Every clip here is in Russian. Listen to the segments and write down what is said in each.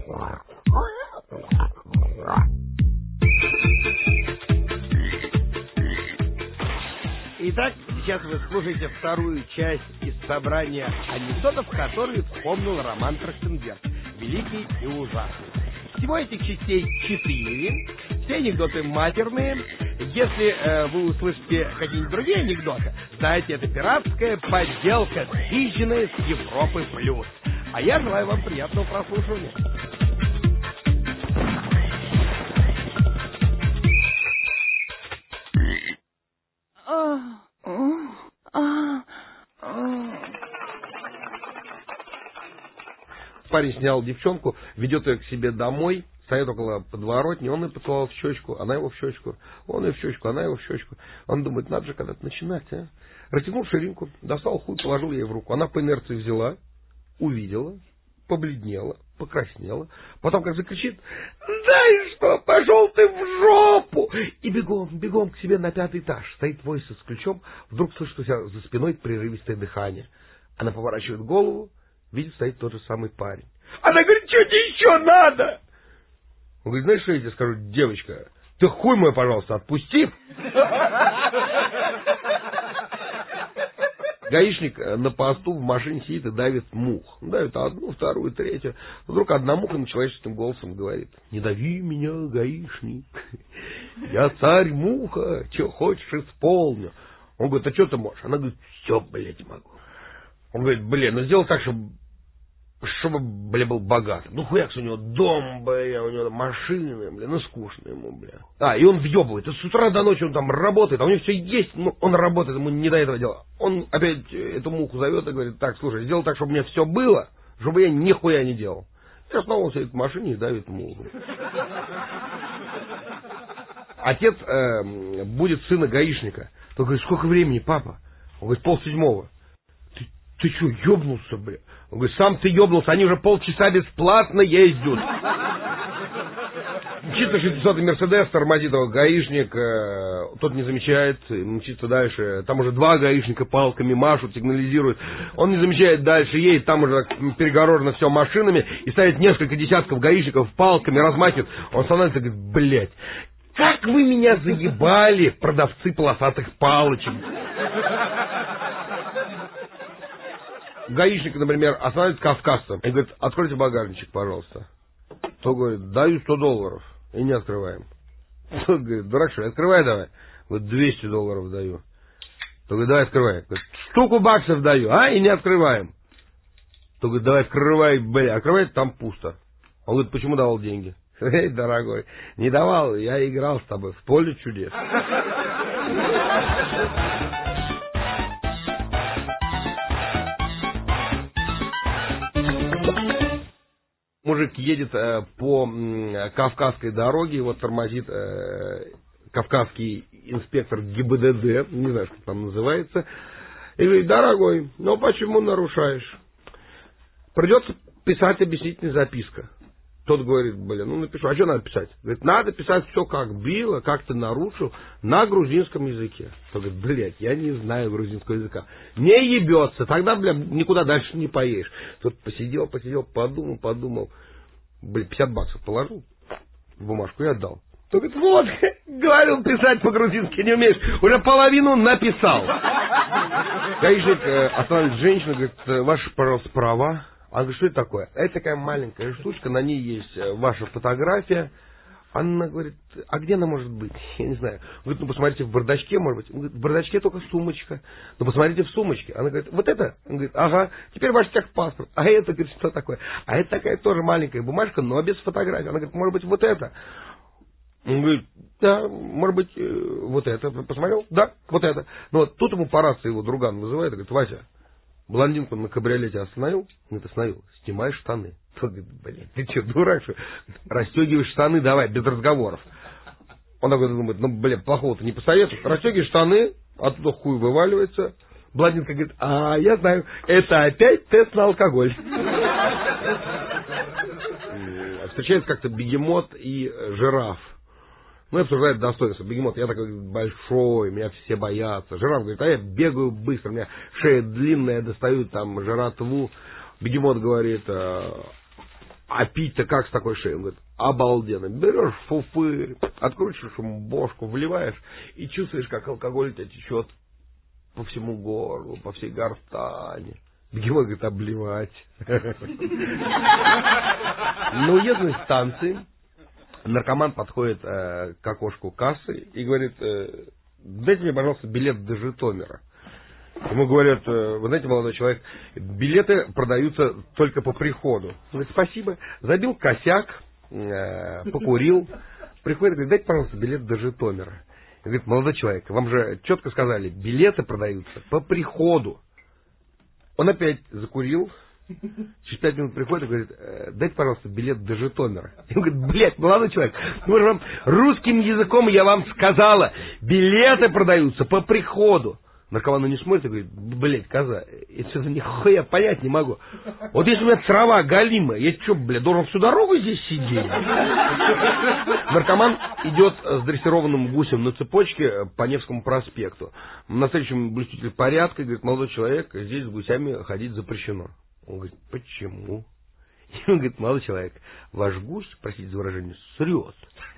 Итак, сейчас вы слушаете вторую часть из собрания анекдотов, которые вспомнил Роман Трахтенберг, великий и ужасный. Всего этих частей 4. Все анекдоты матерные. Если вы услышите какие-нибудь другие анекдоты, знаете, это пиратская подделка, съезженная с Европы плюс. А я желаю вам приятного прослушивания. Парень снял девчонку, ведет ее к себе домой, стоит около подворотни, он ее поцеловал в щечку, она его в щечку, он ее в щечку, она его в щечку. Он думает, надо же когда-то начинать, а? Растянул ширинку, достал хуй, положил ей в руку. Она по инерции взяла, увидела, побледнела, покраснела, потом как закричит: «Знаешь что, пошел ты в жопу!» И бегом к себе на 5-й этаж. Стоит Войса с ключом, вдруг слышит у себя за спиной прерывистое дыхание. Она поворачивает голову, видит, стоит тот же самый парень. Она говорит: что тебе еще надо? Он говорит: знаешь, что я тебе скажу, девочка? Ты хуй мой, пожалуйста, отпусти. Гаишник на посту в машине сидит и давит мух. Давит одну, вторую, третью. Вдруг одна муха человеческим голосом говорит: не дави меня, гаишник. Я царь муха, что хочешь исполню. Он говорит: а что ты можешь? Она говорит: все, блядь, могу. Он говорит: блин, ну сделай так, чтобы, бля, был богатым. Ну, хуякс, у него дом, бля, у него машины, бля, ну, скучно ему, бля. И он въебывает. И с утра до ночи он там работает, а у него все есть, но он работает, ему не до этого дела. Он опять эту муху зовет и говорит: так, слушай, сделай так, чтобы у меня все было, чтобы я нихуя не делал. И снова он сидит в машине и давит муху. Отец будет сына гаишника. Он говорит: сколько времени, папа? Он говорит: 6:30. Ты что, ёбнулся, бля? Он говорит: сам ты ёбнулся, они уже полчаса бесплатно ездят. Мчится 600-й Мерседес, тормозит его гаишник, тот не замечает, мчится дальше. Там уже 2 гаишника палками машут, сигнализируют. Он не замечает, дальше едет, там уже перегорожено все машинами, и ставит несколько десятков гаишников палками, размахивает. Он становится и говорит: блядь, как вы меня заебали, продавцы полосатых палочек. Гаишник, например, останавливает кавказца и говорит: откройте багажничек, пожалуйста. Тот говорит: даю $100. И не открываем. Тот говорит: дурак что ли, открывай давай. Говорит: $200 даю. Тот говорит: давай открывай. Говорит: штуку баксов даю, и не открываем. Тот говорит: давай открывай, бля. Открывает, там пусто. Он говорит: почему давал деньги? Эй, дорогой, не давал, я играл с тобой в поле чудес. Мужик едет по Кавказской дороге, его тормозит кавказский инспектор ГИБДД, не знаю, как там называется, и говорит: дорогой, ну почему нарушаешь? Придется писать объяснительная записка. Тот говорит: блин, ну напишу. А что надо писать? Говорит: надо писать все, как было, как ты нарушил, на грузинском языке. Тот говорит: блядь, я не знаю грузинского языка. Не ебется, тогда, бля, никуда дальше не поедешь. Тот посидел, подумал. Блин, $50 положил в бумажку и отдал. Тот говорит: вот, говорил, писать по-грузински не умеешь, уже половину написал. Гаишник останавливает женщину, говорит: ваши, пожалуйста, права. Она говорит: что это такое? Это такая маленькая штучка, на ней есть ваша фотография. Она говорит: а где она может быть? Я не знаю. Говорит: ну посмотрите в бардачке, может быть. Он говорит: в бардачке только сумочка. Ну посмотрите в сумочке. Она говорит: вот это? Он говорит: ага, теперь ваш техпаспорт. А это, говорит, что такое? А это такая тоже маленькая бумажка, но без фотографии. Она говорит: может быть, вот это? Он говорит: да, может быть, вот это. Посмотрел? Да, вот это. Но вот тут ему по рации его друган вызывает и говорит: Вася, блондинку на кабриолете остановил? Говорит: остановил. Снимай штаны. Он говорит: блин, ты что, дурак, что? Расстегиваешь штаны, давай, без разговоров. Он такой думает: ну, блин, плохого-то не посоветуешь. Расстегиваешь штаны, оттуда хуй вываливается. Блондинка говорит: я знаю, это опять тест на алкоголь. Встречается как-то бегемот и жираф. Ну, и обсуждает достоинство. Бегемот: я такой большой, меня все боятся. Жираф говорит: а я бегаю быстро, у меня шея длинная, достаю там жратву. Бегемот говорит: А пить-то как с такой шеей? Он говорит, обалденно. Берешь фуфырь, откручиваешь ему бошку, вливаешь и чувствуешь, как алкоголь у тебя течет по всему горлу, по всей гортани. Бегемот говорит, обливать. На уездной станции наркоман подходит к окошку кассы и говорит, дайте мне, пожалуйста, билет до Житомира. Ему говорят, вы знаете, молодой человек, билеты продаются только по приходу. Он говорит, спасибо. Забил косяк, покурил. Приходит и говорит, дайте, пожалуйста, билет до Житомира. Он говорит, молодой человек, вам же четко сказали, билеты продаются по приходу. Он опять закурил. Через 5 минут приходит и говорит, дайте, пожалуйста, билет до Житомира. И он говорит, блядь, молодой человек, ну, вам русским языком я вам сказала, билеты продаются по приходу. Наркоман не смотрит и говорит, блядь, коза, это что-то нихуя понять не могу. Вот если у меня трава галимая, я что, блядь, должен всю дорогу здесь сидеть? Наркоман идет с дрессированным гусем на цепочке по Невскому проспекту. На следующем блюститель порядка говорит, молодой человек, здесь с гусями ходить запрещено. Он говорит, почему? И он говорит, молодой человек, ваш гусь, простите за выражение, срет.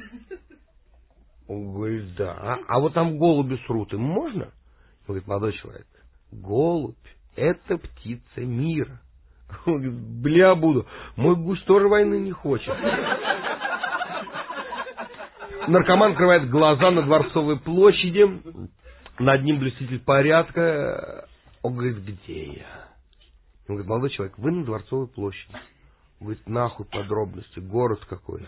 Он говорит, да. А вот там голуби срут, им можно? Он говорит, молодой человек, голубь — это птица мира. Он говорит, бля, буду. Мой гусь тоже войны не хочет. Наркоман открывает глаза на Дворцовой площади. Над ним блюститель порядка. Он говорит, где я? Он говорит, молодой человек, вы на Дворцовой площади. Он говорит, нахуй подробности, город какой.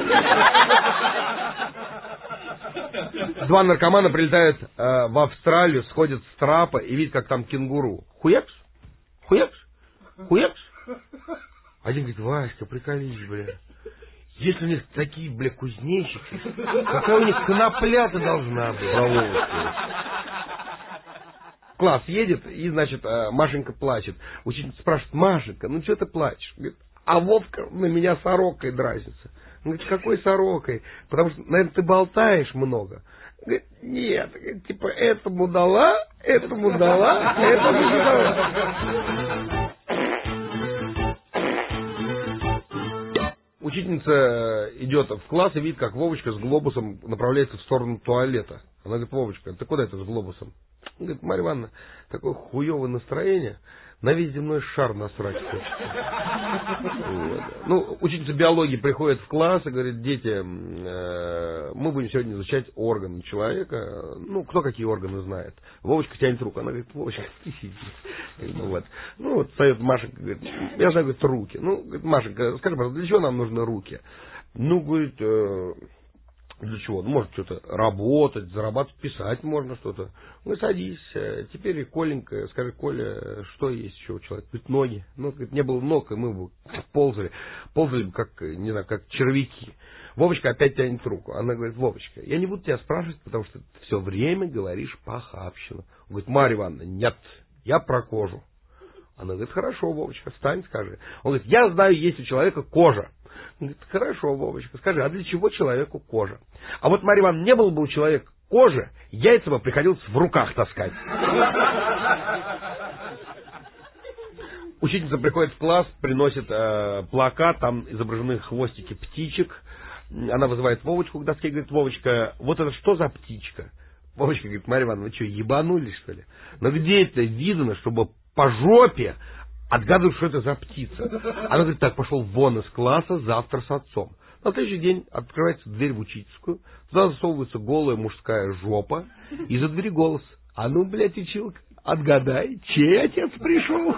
Два наркомана прилетают в Австралию, сходят с трапа и видят, как там кенгуру. Хуякс, хуякс, хуякс. Один говорит, Васька, приколись, бля. Если у них такие, бля, кузнечики, какая у них конопля-то должна быть. Класс едет, и, значит, Машенька плачет. Учительница спрашивает, Машенька, ну что ты плачешь? Говорит, а Вовка на меня сорокой дразнится. Он говорит, какой сорокой? Потому что, наверное, ты болтаешь много. Он говорит, нет, типа, этому дала, этому дала, этому не дала. Учительница идет в класс и видит, как Вовочка с глобусом направляется в сторону туалета. Она говорит, Вовочка, ты куда это с глобусом? Он говорит, Марья Ивановна, такое хуевое настроение, на весь земной шар насрать хочется. Вот. Ну, учительница биологии приходит в класс и говорит, дети, мы будем сегодня изучать органы человека. Ну, кто какие органы знает. Вовочка тянет руку. Она говорит, Вовочка, ты сиди. Вот. Ну, вот встает Машенька, говорит, я знаю, говорит, руки. Ну, говорит, Машенька, скажи, пожалуйста, для чего нам нужны руки? Ну, говорит, для чего? Ну, может, что-то работать, зарабатывать, писать можно что-то. Ну, садись. Теперь, Коленька, скажи, Коля, что есть еще у человека? Говорит, ноги. Ну, говорит, не было ног, и мы бы ползали. Ползали бы, как, не знаю, как червяки. Вовочка опять тянет руку. Она говорит, Вовочка, я не буду тебя спрашивать, потому что ты все время говоришь похабщину. Он говорит, Марья Ивановна, нет, я про кожу. Она говорит, хорошо, Вовочка, встань, скажи. Он говорит, я знаю, есть у человека кожа. Он говорит, хорошо, Вовочка, скажи, а для чего человеку кожа? А вот, Марья Ивановна, не было бы у человека кожи, яйца бы приходилось в руках таскать. Учительница приходит в класс, приносит плакат, там изображены хвостики птичек. Она вызывает Вовочку к доске и говорит, Вовочка, вот это что за птичка? Вовочка говорит, Марья Ивановна, вы что, ебанулись, что ли? Но где это видно, чтобы по жопе отгадывают, что это за птица? Она говорит, так, пошел вон из класса, завтра с отцом. На следующий день открывается дверь в учительскую, туда засовывается голая мужская жопа, и за двери голос. А ну, блядь, училка, отгадай, чей отец пришел?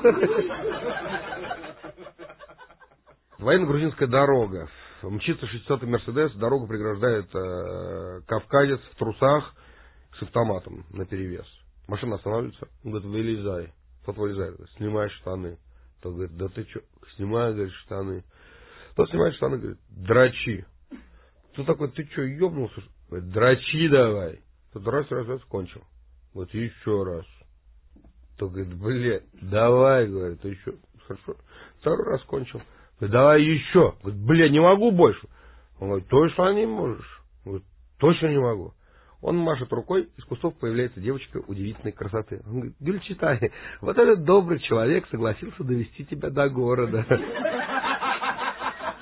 Военно-грузинская дорога. Мчится 600-й Мерседес, дорогу преграждает кавказец в трусах с автоматом наперевес. Машина останавливается, он говорит, вылезай. Тот вылезает, снимай штаны. Тот говорит, да ты что, снимай, говорит, штаны. Тот снимает штаны, говорит, дрочи. Тот такой, ты что, ебнулся? Говорит, дрочи давай. Тот раз, кончил. Вот еще раз. Тот говорит, блядь, давай, говорит, еще. Хорошо. Второй раз кончил. Говорит, давай еще. Говорит, блядь, не могу больше. Он говорит, точно не можешь? Говорит, точно не могу. Он машет рукой, из кустов появляется девочка удивительной красоты. Он говорит, Гюльчатай, вот этот добрый человек согласился довести тебя до города.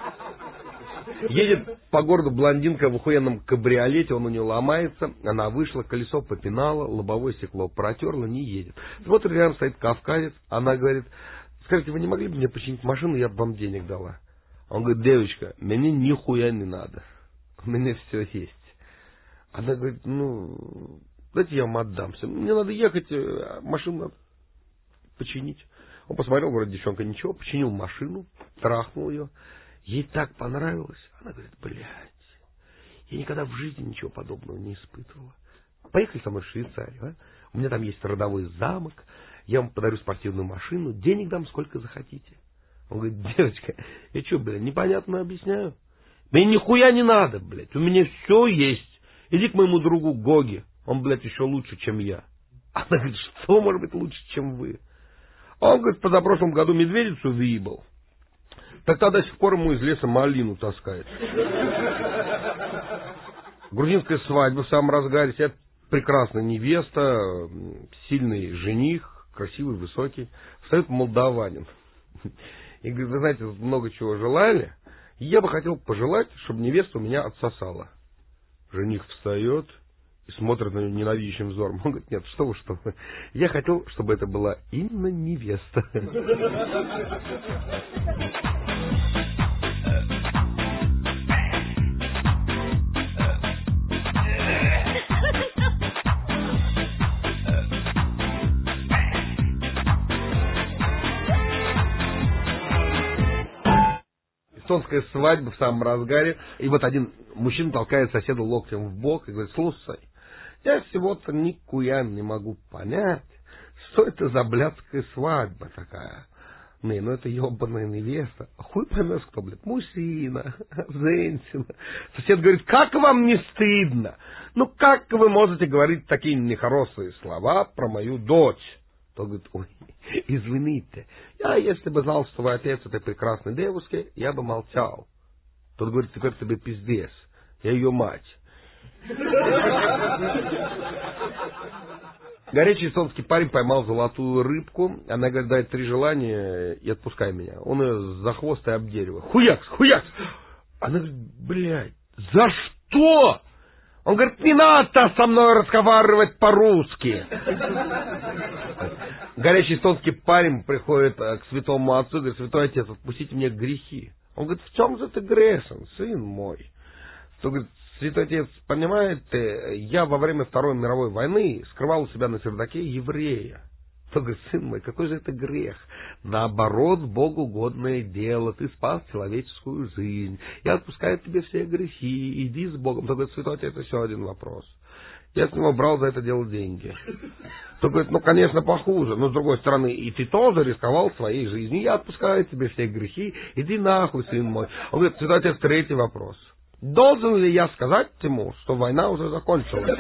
Едет по городу блондинка в охуенном кабриолете, он у нее ломается, она вышла, колесо попинала, лобовое стекло протерла, не едет. Вот рядом стоит кавказец, она говорит: скажите, вы не могли бы мне починить машину, я бы вам денег дала? Он говорит: девочка, мне нихуя не надо, у меня все есть. Она говорит: ну, дайте я вам отдамся, мне надо ехать, машину надо починить. Он посмотрел, вроде девчонка ничего, починил машину, трахнул ее. Ей так понравилось. Она говорит: блядь, я никогда в жизни ничего подобного не испытывала. Поехали со мной в Швейцарию, а? У меня там есть родовой замок, я вам подарю спортивную машину, денег дам сколько захотите. Он говорит: девочка, я что, блядь, непонятно объясняю? Мне нихуя не надо, блядь, у меня все есть. Иди к моему другу Гоге, он, блядь, еще лучше, чем я. Она говорит: что может быть лучше, чем вы? Он, говорит, позапрошлом году медведицу выебал. Так до сих пор ему из леса малину таскает. Грузинская свадьба в самом разгаре. Сидят прекрасная невеста, сильный жених, красивый, высокий. Встает молдаванин. И говорит: вы знаете, много чего желали. Я бы хотел пожелать, чтобы невеста у меня отсосала. Жених встает и смотрит на нее ненавидящим взором. Он говорит: нет, что вы. Я хотел, чтобы это была именно невеста. Эстонская свадьба в самом разгаре. И вот один мужчина толкает соседа локтем в бок и говорит: слушай, я всего-то никуя не могу понять, что это за блядская свадьба такая. Не, ну это ебаная невеста. Хуй поймешь, кто, блядь, мужчина, женщина. Сосед говорит: как вам не стыдно? Ну как вы можете говорить такие нехорошие слова про мою дочь? Тот говорит: ой, извините, я если бы знал, что вы отец этой прекрасной девушки, я бы молчал. Тот говорит: теперь тебе пиздец, я ее мать. Горячий эстонский парень поймал золотую рыбку. Она говорит: дай 3 желания и отпускай меня. Он ее за хвост и об дерево. Хуякс, хуякс. Она говорит: блядь, за что? Он говорит: не надо со мной разговаривать по-русски. Горячий эстонский парень приходит к святому отцу и говорит: святой отец, отпустите мне грехи. Он говорит: в чем же ты грешен, сын мой? Он говорит: святой отец, понимаете, я во время Второй мировой войны скрывал у себя на чердаке еврея. Он говорит: сын мой, какой же это грех? Наоборот, Богу угодное дело, ты спас человеческую жизнь. Я отпускаю тебе все грехи, иди с Богом. Он говорит: святой отец, еще один вопрос. Я с него брал за это дело деньги. Он говорит: ну, конечно, похуже, но с другой стороны, и ты тоже рисковал своей жизнью. Я отпускаю тебе все грехи, иди нахуй, сын мой. Он говорит: святой отец, 3-й вопрос. Должен ли я сказать ему, что война уже закончилась?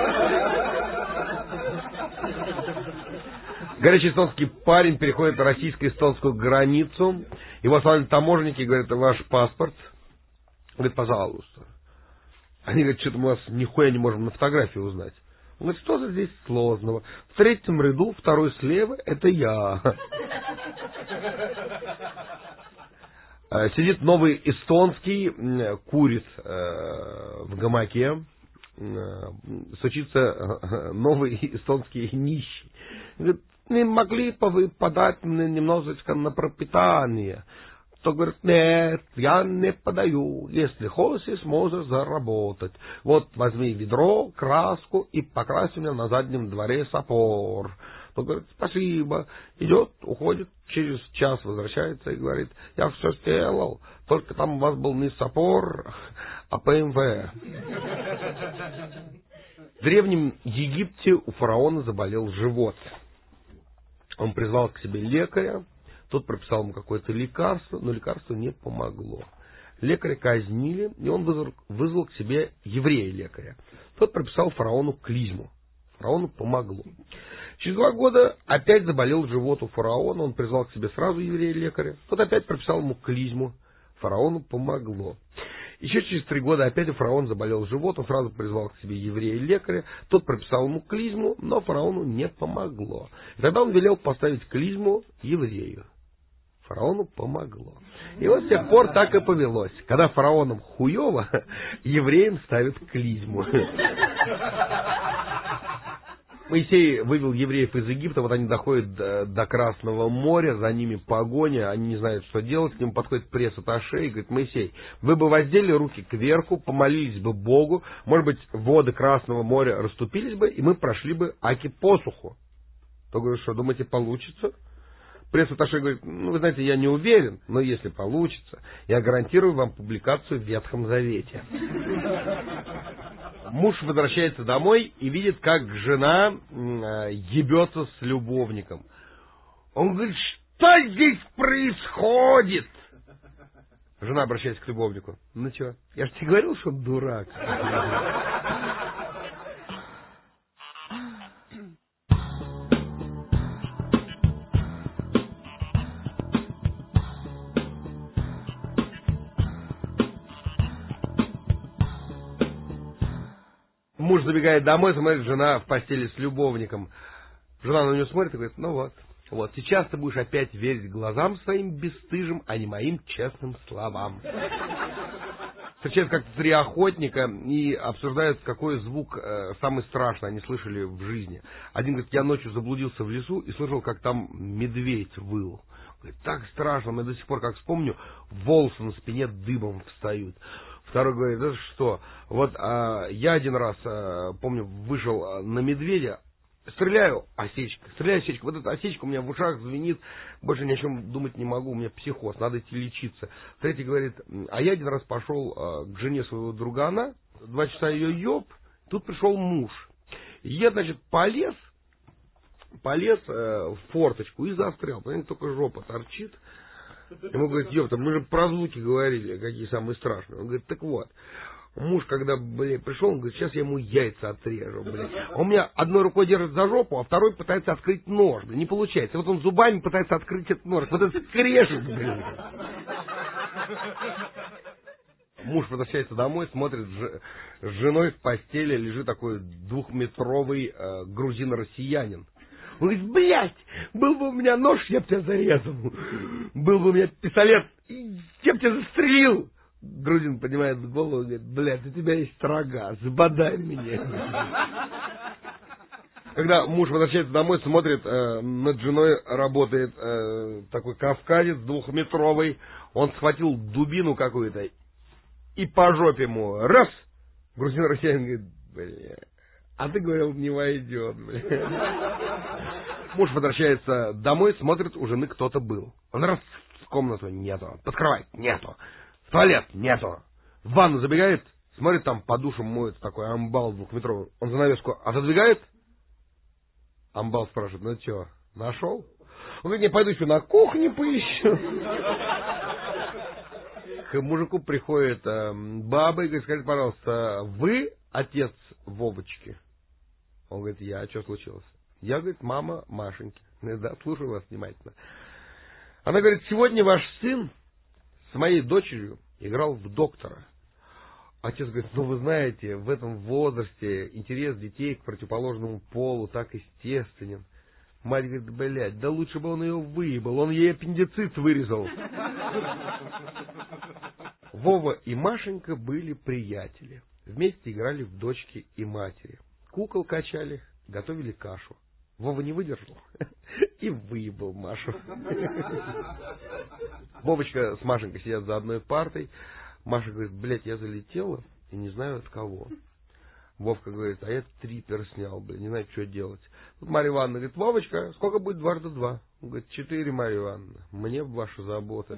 Горячий эстонский парень переходит российско-эстонскую границу. Его остановили таможенники и говорят: ваш паспорт. Он говорит: пожалуйста. Они говорят: что-то мы вас нихуя не можем на фотографии узнать. Он говорит: что же здесь сложного? В 3-м ряду, 2-й слева, это я. Сидит новый эстонский, курит в гамаке, стучится новый эстонский нищий. Говорит: не могли бы вы подать мне немножечко на пропитание? То говорит: нет, я не подаю. Если хочешь, можешь заработать. Вот возьми ведро, краску и покрась меня на заднем дворе сапор. То говорит: спасибо. Идет, уходит, через час возвращается и говорит: я все сделал, только там у вас был не сапор, а ПМВ. В Древнем Египте у фараона заболел живот. Он призвал к себе лекаря, тот прописал ему какое-то лекарство, но лекарство не помогло. Лекаря казнили, и он вызвал к себе еврея-лекаря. Тот прописал фараону клизму. Фараону помогло. Через 2 года опять заболел живот у фараона, он призвал к себе сразу еврея-лекаря. Тот опять прописал ему клизму. Фараону помогло. Еще через 3 года опять у фараона заболел живот, он сразу призвал к себе еврея-лекаря. Тот прописал ему клизму, но фараону не помогло. И тогда он велел поставить клизму еврею. Фараону помогло. И вот с тех пор так и повелось. Когда фараонам хуево, евреям ставят клизму. Моисей вывел евреев из Египта, вот они доходят до Красного моря, за ними погоня, они не знают, что делать, к нему подходит пресс-атташе и говорит: Моисей, вы бы воздели руки кверху, помолились бы Богу, может быть, воды Красного моря расступились бы, и мы прошли бы аки посуху. То говорит: что, думаете, получится? Пресс-атташе говорит: ну, вы знаете, я не уверен, но если получится, я гарантирую вам публикацию в Ветхом Завете. Муж возвращается домой и видит, как жена ебется с любовником. Он говорит: что здесь происходит? Жена обращается к любовнику: ну что, я же тебе говорил, что он дурак. Муж забегает домой, смотрит, жена в постели с любовником. Жена на нее смотрит и говорит: ну вот, сейчас ты будешь опять верить глазам своим бесстыжим, а не моим честным словам. Встречаются как-то 3 охотника и обсуждают, какой звук самый страшный они слышали в жизни. Один говорит: я ночью заблудился в лесу и слышал, как там медведь выл. Говорит: так страшно, я до сих пор, как вспомню, волосы на спине дыбом встают. Второй говорит: это что? Вот я один раз, помню, вышел на медведя, стреляю, осечка. Вот эта осечка у меня в ушах звенит, больше ни о чем думать не могу, у меня психоз, надо идти лечиться. Третий говорит: а я один раз пошел к жене своего другана, 2 часа ее еб, тут пришел муж. Я, значит, полез в форточку и застрял, понимаете, только жопа торчит. Ему говорит: ёпта, мы же про звуки говорили, какие самые страшные. Он говорит: так вот, муж, когда, пришел, он говорит: сейчас я ему яйца отрежу, Он у меня одной рукой держит за жопу, а второй пытается открыть нож, не получается. Вот он зубами пытается открыть этот нож, вот это скрежет, Муж возвращается домой, смотрит, с женой в постели лежит такой 2-метровый грузин-россиянин. Он говорит: блядь, был бы у меня нож, я бы тебя зарезал. Был бы у меня пистолет, я бы тебя застрелил. Грузин поднимает голову и говорит: блядь, у тебя есть рога, забодай меня. Когда муж возвращается домой, смотрит, над женой работает такой кавказец 2-метровый. Он схватил дубину какую-то и по жопе ему раз. Грузин-россиянин говорит: бля, а ты говорил, не войдет, Муж возвращается домой, смотрит, у жены кто-то был. Он раз в комнату — нету. Под кровать — нету. В туалет — нету. В ванну забегает, смотрит, там по душу моется такой амбал 2-метровый. Он занавеску отодвигает. Амбал спрашивает: ну что, нашел? Он говорит: не, пойду еще на кухне поищу. К мужику приходит баба и говорит: скажите, пожалуйста, вы отец Вовочки? Он говорит: я. А что случилось? Я, говорит, мама Машеньки. Да, слушаю вас внимательно. Она говорит: сегодня ваш сын с моей дочерью играл в доктора. Отец говорит: ну вы знаете, в этом возрасте интерес детей к противоположному полу так естественен. Мать говорит: блядь, да лучше бы он ее выебал, он ей аппендицит вырезал. Вова и Машенька были приятели. Вместе играли в дочки и матери. Кукол качали, готовили кашу. Вова не выдержал и выебал Машу. Вовочка с Машенькой сидят за одной партой. Маша говорит: блядь, я залетела и не знаю от кого. Вовка говорит: а я трипер снял, не знаю, что делать. Тут Марья Ивановна говорит: Вовочка, сколько будет 2 раза 2? Он говорит: 4, Марья Ивановна. Мне бы ваша забота.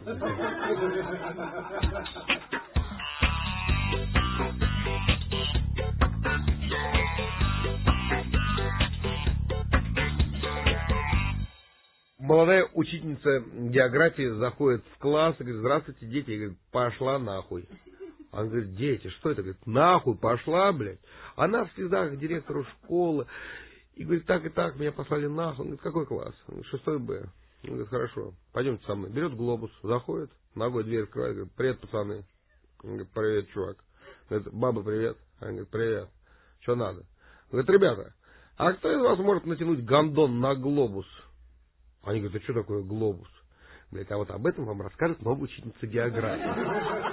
Молодая учительница географии заходит в класс и говорит: здравствуйте, дети. И говорит: пошла нахуй. Она говорит: дети, что это? Говорит: нахуй пошла, блядь. Она в слезах к директору школы. И говорит: так и так, меня послали нахуй. Он говорит: какой класс? Он говорит: 6 Б. Он говорит: хорошо, пойдемте со мной. Берет глобус, заходит, ногой дверь открывает, говорит: привет, пацаны. Он говорит: привет, чувак. Говорит: баба, привет. Он говорит: привет. Что надо? Он говорит: ребята, а кто из вас может натянуть гондон на глобус? Они говорят: а что такое глобус? Говорит, а вот об этом вам расскажет новая учительница географии.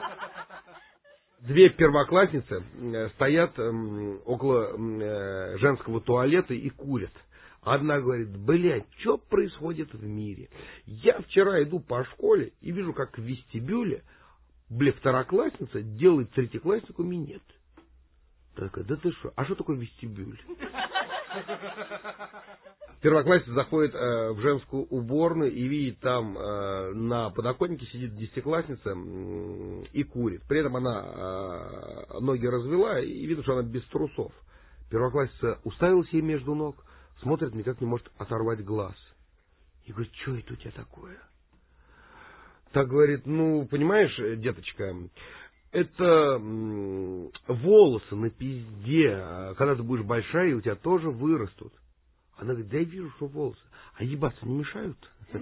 Две первоклассницы стоят около женского туалета и курят. Одна говорит, блядь, что происходит в мире? Я вчера иду по школе и вижу, как в вестибюле, второклассница делает третьекласснику минет. Такая, да ты что? А что такое вестибюль? Первоклассница заходит в женскую уборную и видит там на подоконнике сидит десятиклассница и курит. При этом она ноги развела и видно, что она без трусов. Первоклассница уставилась ей между ног, смотрит, никак не может оторвать глаз. И говорит, что это у тебя такое? Так говорит, ну, понимаешь, деточка, это волосы на пизде. Когда ты будешь большая, у тебя тоже вырастут. Она говорит, да я вижу, что волосы. А ебаться не мешают?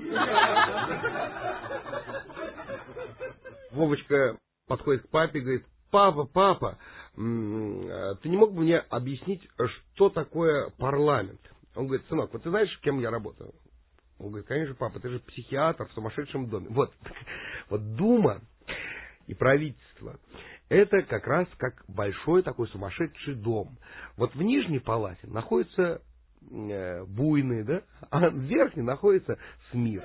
Вовочка подходит к папе и говорит, папа, ты не мог бы мне объяснить, что такое парламент? Он говорит, сынок, вот ты знаешь, кем я работаю? Он говорит, конечно, папа, ты же психиатр в сумасшедшем доме. Вот Дума и правительство, это как раз как большой такой сумасшедший дом. Вот в нижней палате находится буйный, да, а в верхней находится Смир.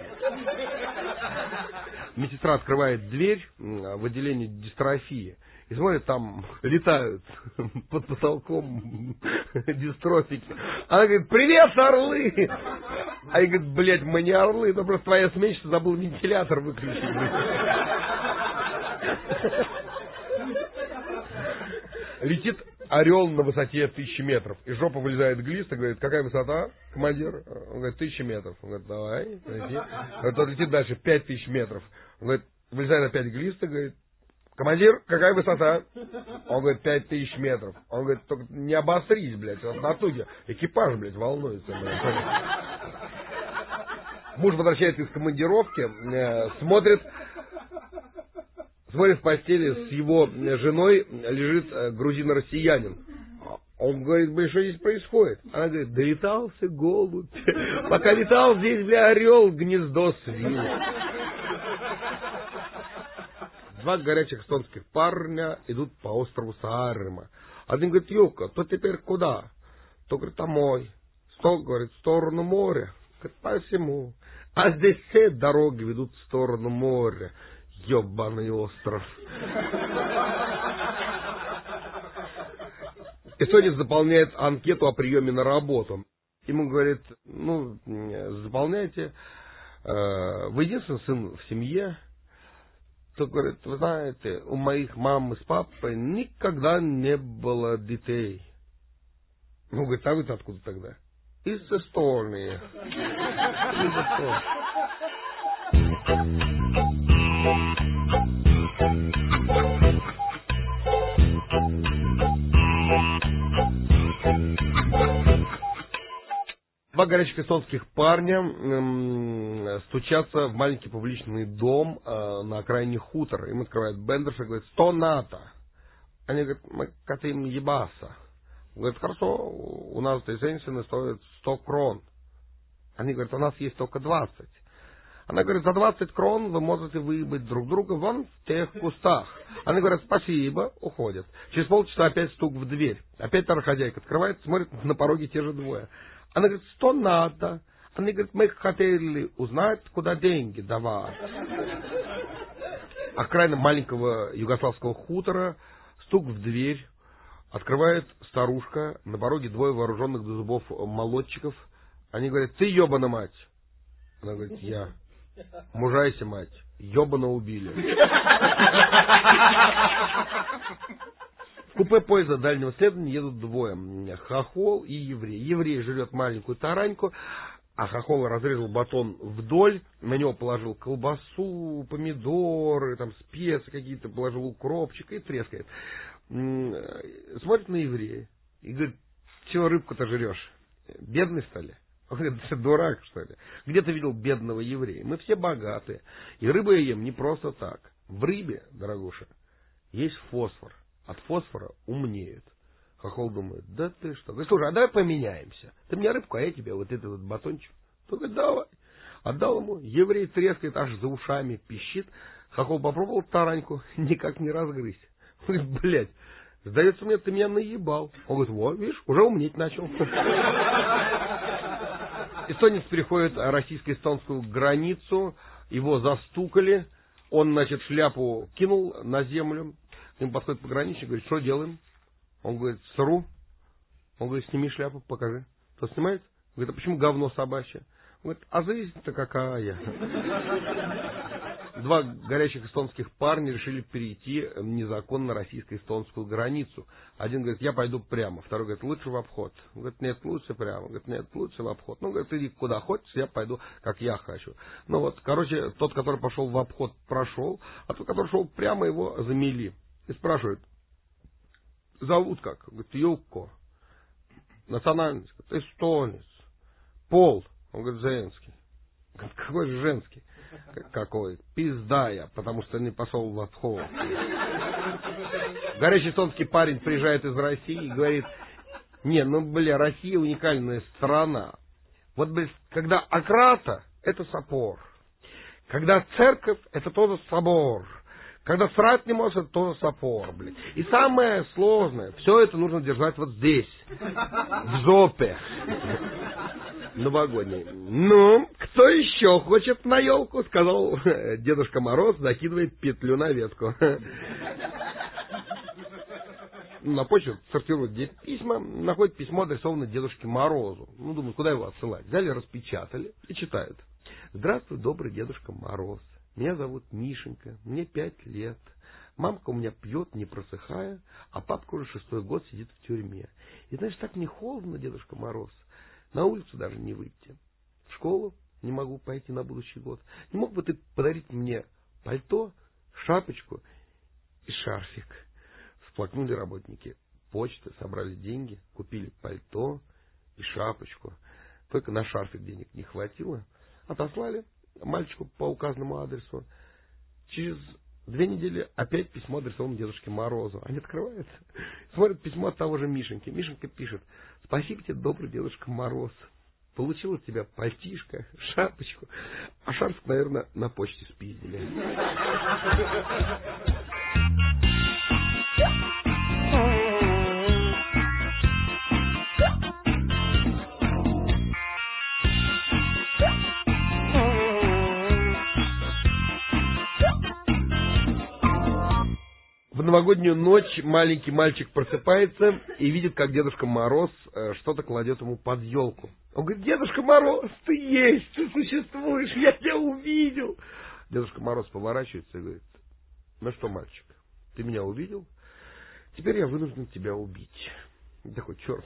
Медсестра открывает дверь в отделение дистрофии и смотрит, там летают под потолком дистрофики. Она говорит, привет, орлы! А я говорит, блядь, мы не орлы, это просто твоя сменщица забыла вентилятор выключить. Летит орел на высоте 1000 метров. Из жопы вылезает глист и говорит, какая высота, командир? Он говорит, 1000 метров. Он говорит, давай, лети. Он летит дальше 5000 метров. Он говорит, вылезает опять глист и говорит, командир, какая высота? Он говорит, 5000 метров. Он говорит, только не обосрись, блядь, в натуге. Экипаж, блядь, волнуется. Блядь. Муж возвращается из командировки, смотрит в постели с его женой лежит грузин-россиянин. Он говорит, блин, что здесь происходит? Она говорит, долетался голубь. Пока летал, здесь, бля, орел гнездо свил. Два горячих эстонских парня идут по острову Саарема. Один говорит, Юка, то теперь куда? То, говорит, домой. Сто, говорит, в сторону моря. Говорит, по всему. А здесь все дороги ведут в сторону моря. Ёбаный остров. Эстонец заполняет анкету о приеме на работу. Ему говорит, ну, заполняйте. Вы единственный сын в семье. Тот говорит, вы знаете, у моих мамы с папой никогда не было детей. Ну, говорит, а вы-то откуда тогда? Из Эстонии. Из Эстонии. Два горячих эстонских парня стучатся в маленький публичный дом на окраине хутора. Им открывает Бендерш и говорит, 100 НАТО. Они говорят, мы хотим ебаться. Говорит, хорошо, у нас эти женщины стоят 100 крон. Они говорят, у нас есть только 20. Она говорит, за 20 крон вы можете выебать друг друга вон в тех кустах. Они говорят, спасибо, уходят. Через полчаса опять стук в дверь. Опять та хозяйка открывает, смотрит, на пороге те же двое. Она говорит, 100 НАТО. Они говорят, мы хотели узнать, куда деньги давать. Окраина маленького югославского хутора, стук в дверь. Открывает старушка, на пороге двое вооруженных до зубов молодчиков. Они говорят, ты ебана мать. Она говорит, я. Мужайся, мать. Ебано убили. В купе поезда дальнего следования едут двое. Хохол и еврей. Еврей жрет маленькую тараньку, а хохол разрезал батон вдоль, на него положил колбасу, помидоры, там специи какие-то, положил укропчик и трескает. Смотрит на еврея и говорит, чего рыбку-то жрешь? Бедный, что ли? Он говорит, ты дурак, что ли? Где ты видел бедного еврея? Мы все богатые. И рыбу я ем не просто так. В рыбе, дорогуша, есть фосфор. От фосфора умнеют. Хохол думает, да ты что? Говорит, слушай, а давай поменяемся. Ты мне рыбку, а я тебе вот этот вот батончик. Он говорит, давай. Отдал ему, еврей трескает, аж за ушами пищит. Хохол попробовал тараньку, никак не разгрызть. Он говорит, блядь, сдается мне, ты меня наебал. Он говорит, вот, видишь, уже умнеть начал. Эстонец переходит российско-эстонскую границу, его застукали, он, значит, шляпу кинул на землю, к нему подходит пограничник, говорит, что делаем? Он говорит, сру. Он говорит, сними шляпу, покажи. Кто снимает? Он говорит, а почему говно собачье? Он говорит, а жизнь-то какая? Два горячих эстонских парня решили перейти незаконно российско-эстонскую границу. Один говорит, я пойду прямо. Второй говорит, лучше в обход. Он говорит, нет, лучше прямо. Он говорит, нет, лучше в обход. Ну, говорит, иди куда хочешь, я пойду, как я хочу. Ну вот, короче, тот, который пошел в обход, прошел, а тот, который шел прямо, его замели. И спрашивают, зовут как? Он говорит, Юкко. Национальность? Говорит, эстонец. Пол? Он говорит, женский. Говорит, какой же женский? Какой? Пизда я, потому что не пошел в обход. Горячий эстонский парень приезжает из России и говорит, не, ну, бля, Россия уникальная страна. Вот, бля, когда ократа, это собор. Когда церковь, это тоже собор. Когда срать не можешь, это тоже собор, блядь. И самое сложное, все это нужно держать вот здесь, в жопе. Новогодний. Ну, кто еще хочет на елку? Сказал Дедушка Мороз, закидывает петлю на ветку. На почту сортируют письма, находят письмо, адресованное Дедушке Морозу. Ну, думают, куда его отсылать? Взяли, распечатали и читают. Здравствуй, добрый Дедушка Мороз. Меня зовут Мишенька, мне 5 лет. Мамка у меня пьет, не просыхая, а папка уже 6-й год сидит в тюрьме. И знаешь, так не холодно, Дедушка Мороз. На улицу даже не выйти. В школу не могу пойти на будущий год. Не мог бы ты подарить мне пальто, шапочку и шарфик? Всплакнули работники почты, собрали деньги, купили пальто и шапочку. Только на шарфик денег не хватило. Отослали мальчику по указанному адресу. Через 2 недели опять письмо адресовано Дедушке Морозу. Они открываются, смотрят письмо от того же Мишеньки. Мишенька пишет: спасибо тебе, добрый Дедушка Мороз. Получил от тебя пальтишко, шапочку, а шарфик, наверное, на почте спиздили. В новогоднюю ночь маленький мальчик просыпается и видит, как Дедушка Мороз что-то кладет ему под елку. Он говорит: Дедушка Мороз, ты есть, ты существуешь, я тебя увидел. Дедушка Мороз поворачивается и говорит: ну что, мальчик, ты меня увидел? Теперь я вынужден тебя убить. Такой: черт.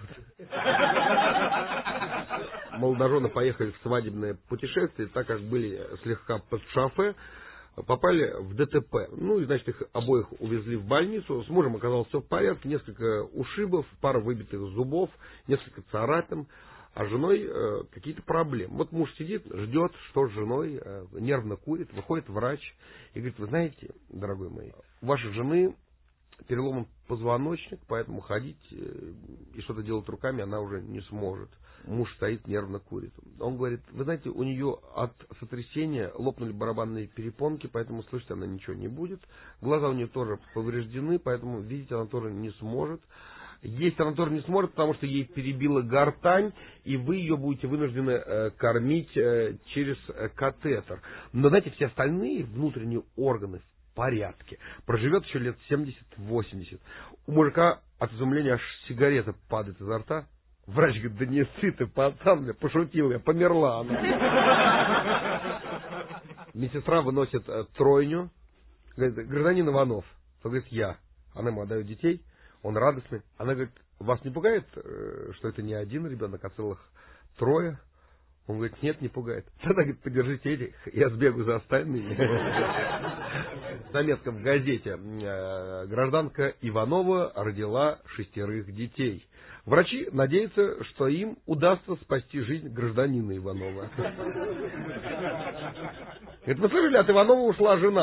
Молодожены поехали в свадебное путешествие, так как были слегка под шофе, попали в ДТП. Ну, и, значит, их обоих увезли в больницу. С мужем оказалось все в порядке. Несколько ушибов, пара выбитых зубов, несколько царапин. А с женой какие-то проблемы. Вот муж сидит, ждет, что с женой, нервно курит. Выходит врач и говорит: вы знаете, дорогой мой, у вашей жены переломан позвоночник, поэтому ходить и что-то делать руками она уже не сможет. Муж стоит, нервно курит. Он говорит: вы знаете, у нее от сотрясения лопнули барабанные перепонки, поэтому слышать она ничего не будет. Глаза у нее тоже повреждены, поэтому видеть она тоже не сможет. Есть она тоже не сможет, потому что ей перебила гортань, и вы ее будете вынуждены кормить через катетер. Но, знаете, все остальные внутренние органы в порядке. Проживет еще лет 70-80. У мужика от изумления аж сигарета падает изо рта. Врач говорит: да не ссы ты, пацан, я пошутил, я померла она. Медсестра выносит тройню. Говорит: гражданин Иванов. Он говорит: я. Она ему отдает детей. Он радостный. Она говорит: вас не пугает, что это не один ребенок, а целых 3? Он говорит: нет, не пугает. Тогда, говорит, подержите этих, я сбегаю за остальными. Заметка в газете: гражданка Иванова родила 6 детей. Врачи надеются, что им удастся спасти жизнь гражданина Иванова. Говорит: вы слышали, от Иванова ушла жена.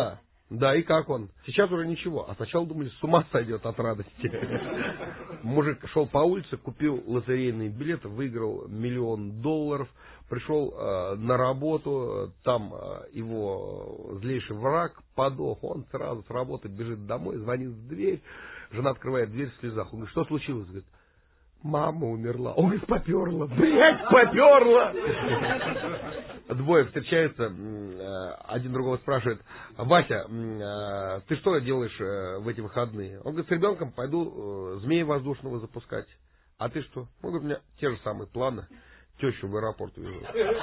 Да, и как он? Сейчас уже ничего. А сначала думали, с ума сойдет от радости. Мужик шел по улице, купил лотерейный билет, выиграл $1 миллион. Пришел на работу, там его злейший враг подох. Он сразу с работы бежит домой, звонит в дверь. Жена открывает дверь в слезах. Он говорит, что случилось? Говорит, мама умерла. Он говорит, поперла. Блять, поперла. Двое встречаются, один другого спрашивает, Вася, ты что делаешь в эти выходные? Он говорит, с ребенком пойду змея воздушного запускать. А ты что? Он говорит, у меня те же самые планы. Тещу в аэропорт везу.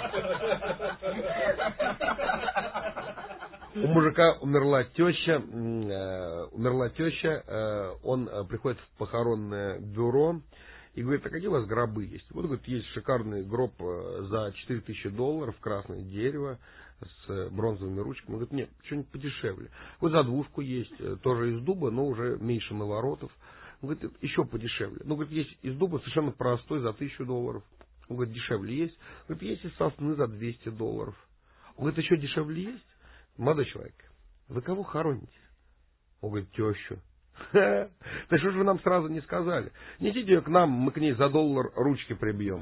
У мужика умерла теща, он приходит в похоронное бюро и говорит, а какие у вас гробы есть? Вот, говорит, есть шикарный гроб за $4000, красное дерево с бронзовыми ручками. Он говорит, нет, что-нибудь подешевле. Вот за двушку есть, тоже из дуба, но уже меньше наворотов. Он говорит, еще подешевле. Ну, говорит, есть из дуба совершенно простой за $1000. Он говорит, дешевле есть. Он говорит, есть из сосны за $200. Он говорит, еще дешевле есть? Молодой человек, вы кого хороните? Он говорит, тещу. Да что же вы нам сразу не сказали? Несите ее к нам, мы к ней за $1 ручки прибьем.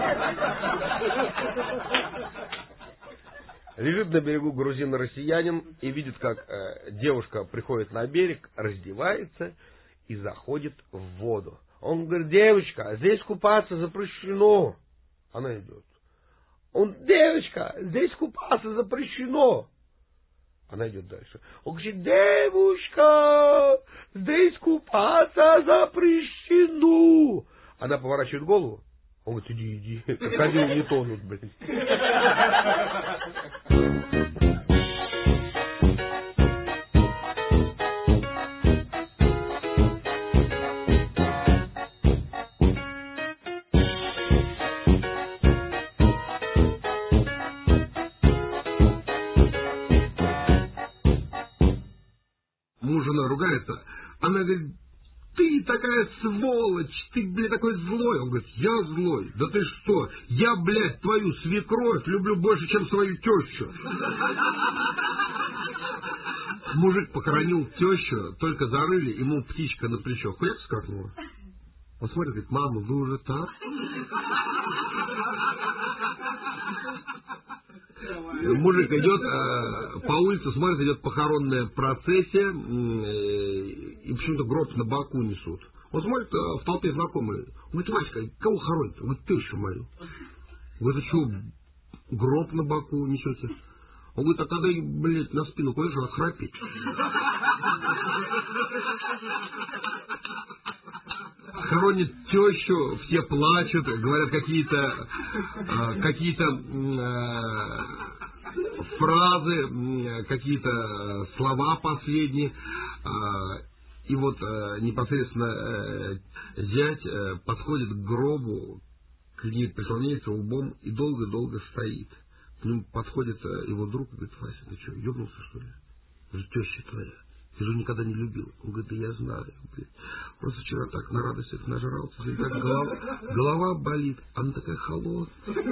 Лежит на берегу грузин-россиянин и видит, как девушка приходит на берег, раздевается и заходит в воду. Он говорит, девочка, здесь купаться запрещено. Она идет. Он, девочка, здесь купаться запрещено. Она идет дальше. Он говорит, девушка, здесь купаться запрещено. Она поворачивает голову. Он говорит, иди, крокодил не тонут, блин. Жена ругается, она говорит, ты такая сволочь, ты, блядь, такой злой. Он говорит, я злой? Да ты что? Я, блядь, твою свекровь люблю больше, чем свою тещу. Мужик похоронил тещу, только зарыли, ему птичка на плечо. Хлеб скакнула. Он смотрит, говорит, мама, вы уже так? Мужик идет по улице, смотрит, идет похоронная процессия, и почему-то гроб на боку несут. Он смотрит, в толпе знакомые. Он говорит, Васька, кого хоронит? Он говорит, тещу мою. Он говорит, а что, гроб на боку несете? Он говорит, а когда, блядь, на спину кладешь, она храпит. Хоронит тещу, все плачут, говорят какие-то фразы, какие-то слова последние. И вот непосредственно зять подходит к гробу, к ней прислоняется лбом и долго-долго стоит. К нему подходит его друг и говорит, Вася, ты что, ебнулся, что ли? Говорит, теща твоя. Ты же никогда не любил. Он говорит, да я знаю. Блин. Просто вчера так на радостях нажрался, и так голова болит. Она такая холодная.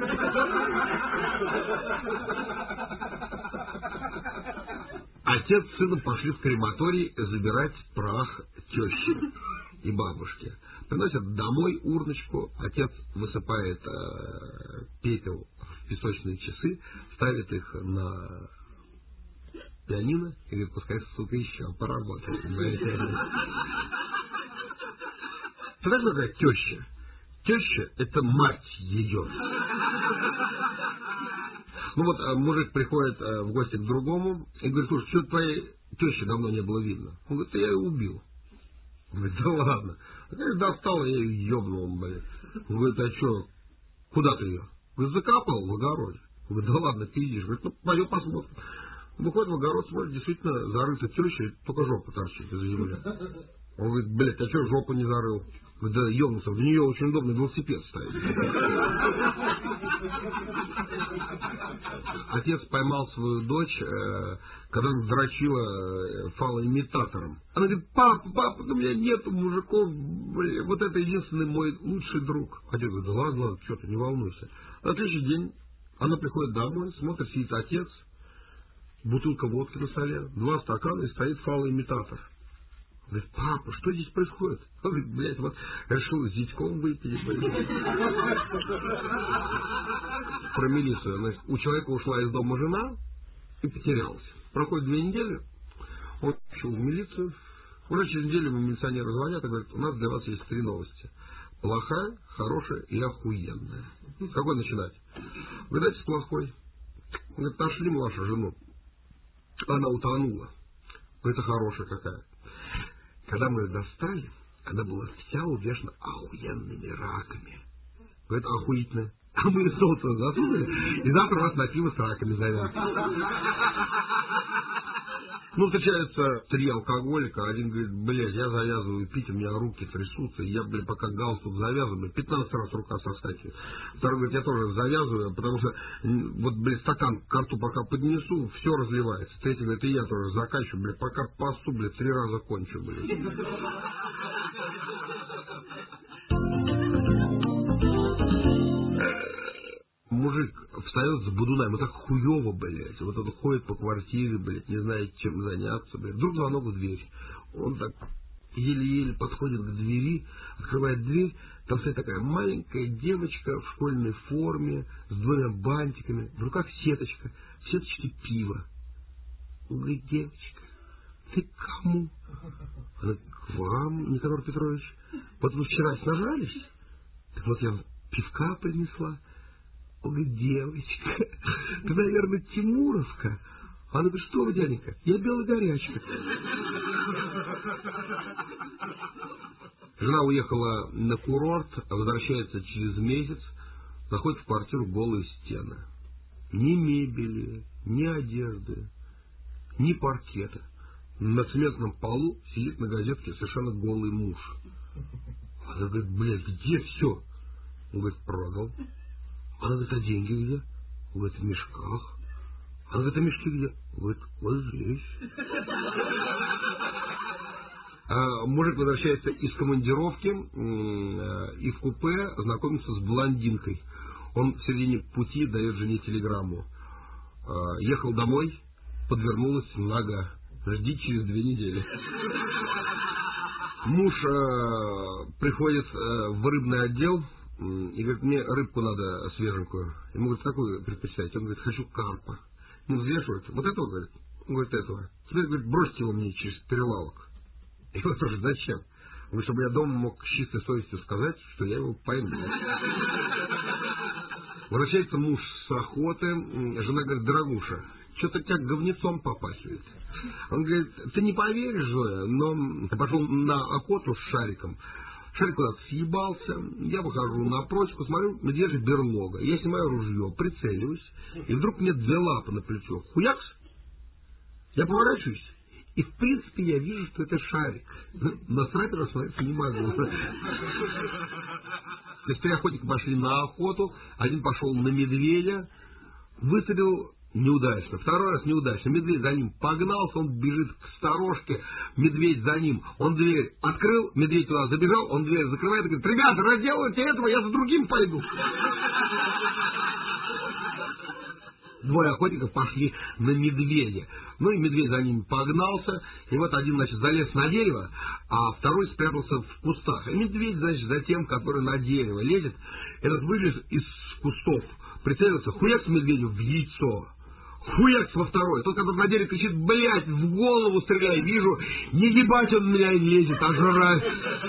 Отец с сыном пошли в крематорий забирать прах тещи и бабушки. Приносят домой урночку, отец высыпает пепел в песочные часы, ставит их на пианино и говорит, пускай, сука, еще поработает. Что такое теща? Теща — это мать ее. Ну вот мужик приходит в гости к другому и говорит, слушай, что твоей тещи давно не было видно? Он говорит, я ее убил. Он говорит, да ладно. Он говорит, достал, я ее ебнул, блин. Он говорит, а что, куда ты ее? Говорит, закопал в огороде. Он говорит, да ладно, пиздишь. Говорит, ну пойдем посмотрим. Выходит в огород, смотрит, действительно зарыта теща, только жопа торчит из земли. Он говорит, блядь, а что жопу не зарыл? Говорит, да ебнулся, в нее очень удобно велосипед ставить. Отец поймал свою дочь, когда она дрочила фалоимитатором. Она говорит, папа, у меня нету мужиков, блин, вот это единственный мой лучший друг. Отец говорит, да ладно, что ты, не волнуйся. На следующий день она приходит домой, смотрит, сидит отец, бутылка водки на столе, 2 стакана и стоит фалоимитатор. Говорит, папа, что здесь происходит? Он говорит, блядь, вот решил с дядьком выпить. Про милицию. Значит, у человека ушла из дома жена и потерялась. Проходит 2 недели, он пришел в милицию. Уже через неделю милиционеры звонят и говорят, у нас для вас есть 3 новости. Плохая, хорошая и охуенная. С какой начинать? Вы дайте с плохой. Говорит, нашли мы вашу жену. Она утонула. Это хорошая какая. Когда мы ее достали, она была вся увешана охуенными раками. Говорит, охуительно. А мы ее солнце засунули, и завтра вас на пиво с раками зовят. Ну, встречаются 3 алкоголика, один говорит, блядь, я завязываю пить, у меня руки трясутся, и я, блядь, пока галстук завязываю, 15 раз рука соскакивает. Второй говорит, я тоже завязываю, потому что, вот, блядь, стакан к рту пока поднесу, все разливается. Третий говорит, и я тоже заканчиваю, блядь, пока пасу, блядь, 3 раза кончу, блядь. Мужик встает с будуна, ему так хуёво, блядь. Вот он ходит по квартире, блядь, не знает, чем заняться, блядь. Вдруг звонок в дверь. Он так еле-еле подходит к двери, открывает дверь. Там стоит такая маленькая девочка в школьной форме, с 2 бантиками. В руках сеточка, в сеточке пиво. Он говорит, девочка, ты к кому? Она, к вам, Никанор Петрович. Вот вы вчера снажались? Так вот я пивка принесла. Он говорит, девочка, ты, наверное, Тимуровка. Она говорит, что вы, дяденька, я белая горячка. Жена уехала на курорт, возвращается через месяц, заходит в квартиру голые стены. Ни мебели, ни одежды, ни паркета. На цементном полу сидит на газетке совершенно голый муж. Она говорит, блядь, где все? Он говорит, продал. Она говорит, а деньги где? Он говорит, в мешках. Она говорит, а мешки где? Он говорит, вот здесь. Мужик возвращается из командировки и в купе знакомится с блондинкой. Он в середине пути дает жене телеграмму. Ехал домой, подвернулась нога. Жди через 2 недели. Муж приходит в рыбный отдел и говорит, мне рыбку надо свеженькую. Ему говорит, какую предпочитаете? Он говорит, хочу карпа. Ну, взвешивает. Вот этого, говорит? Он говорит, этого. Теперь, говорит, бросьте его мне через перелавок. И он тоже, зачем? Он говорит, чтобы я дома мог с чистой совестью сказать, что я его пойму. Возвращается муж с охоты. Жена говорит, дорогуша, что-то как говнецом попахивает. Он говорит, ты не поверишь, Зоя, но я пошел на охоту с шариком. Шарик куда-то съебался, я выхожу на просеку, смотрю, медвежья берлога. Я снимаю ружье, прицеливаюсь, и вдруг мне 2 лапы на плечо. Хуякс! Я поворачиваюсь, и в принципе я вижу, что это шарик. На снайпера смотреться не могу. То есть 3 охотника пошли на охоту, один пошел на медведя, выстрелил неудачно, 2-й раз неудачно. Медведь за ним погнался, он бежит к сторожке, медведь за ним. Он дверь открыл, медведь туда забежал, он дверь закрывает и говорит, ребята, разделывайте этого, я за другим пойду. 2 охотников пошли на медведя. Ну и медведь за ним погнался. И вот один, значит, залез на дерево, а 2-й спрятался в кустах. И медведь, значит, за тем, который на дерево лезет, этот вылез из кустов, прицелился, хуяк медведю в яйцо. Хуяк во 2-й. Тот, который на дерево кричит, блядь, в голову стреляй, вижу, не ебать он меня лезет, а жрать.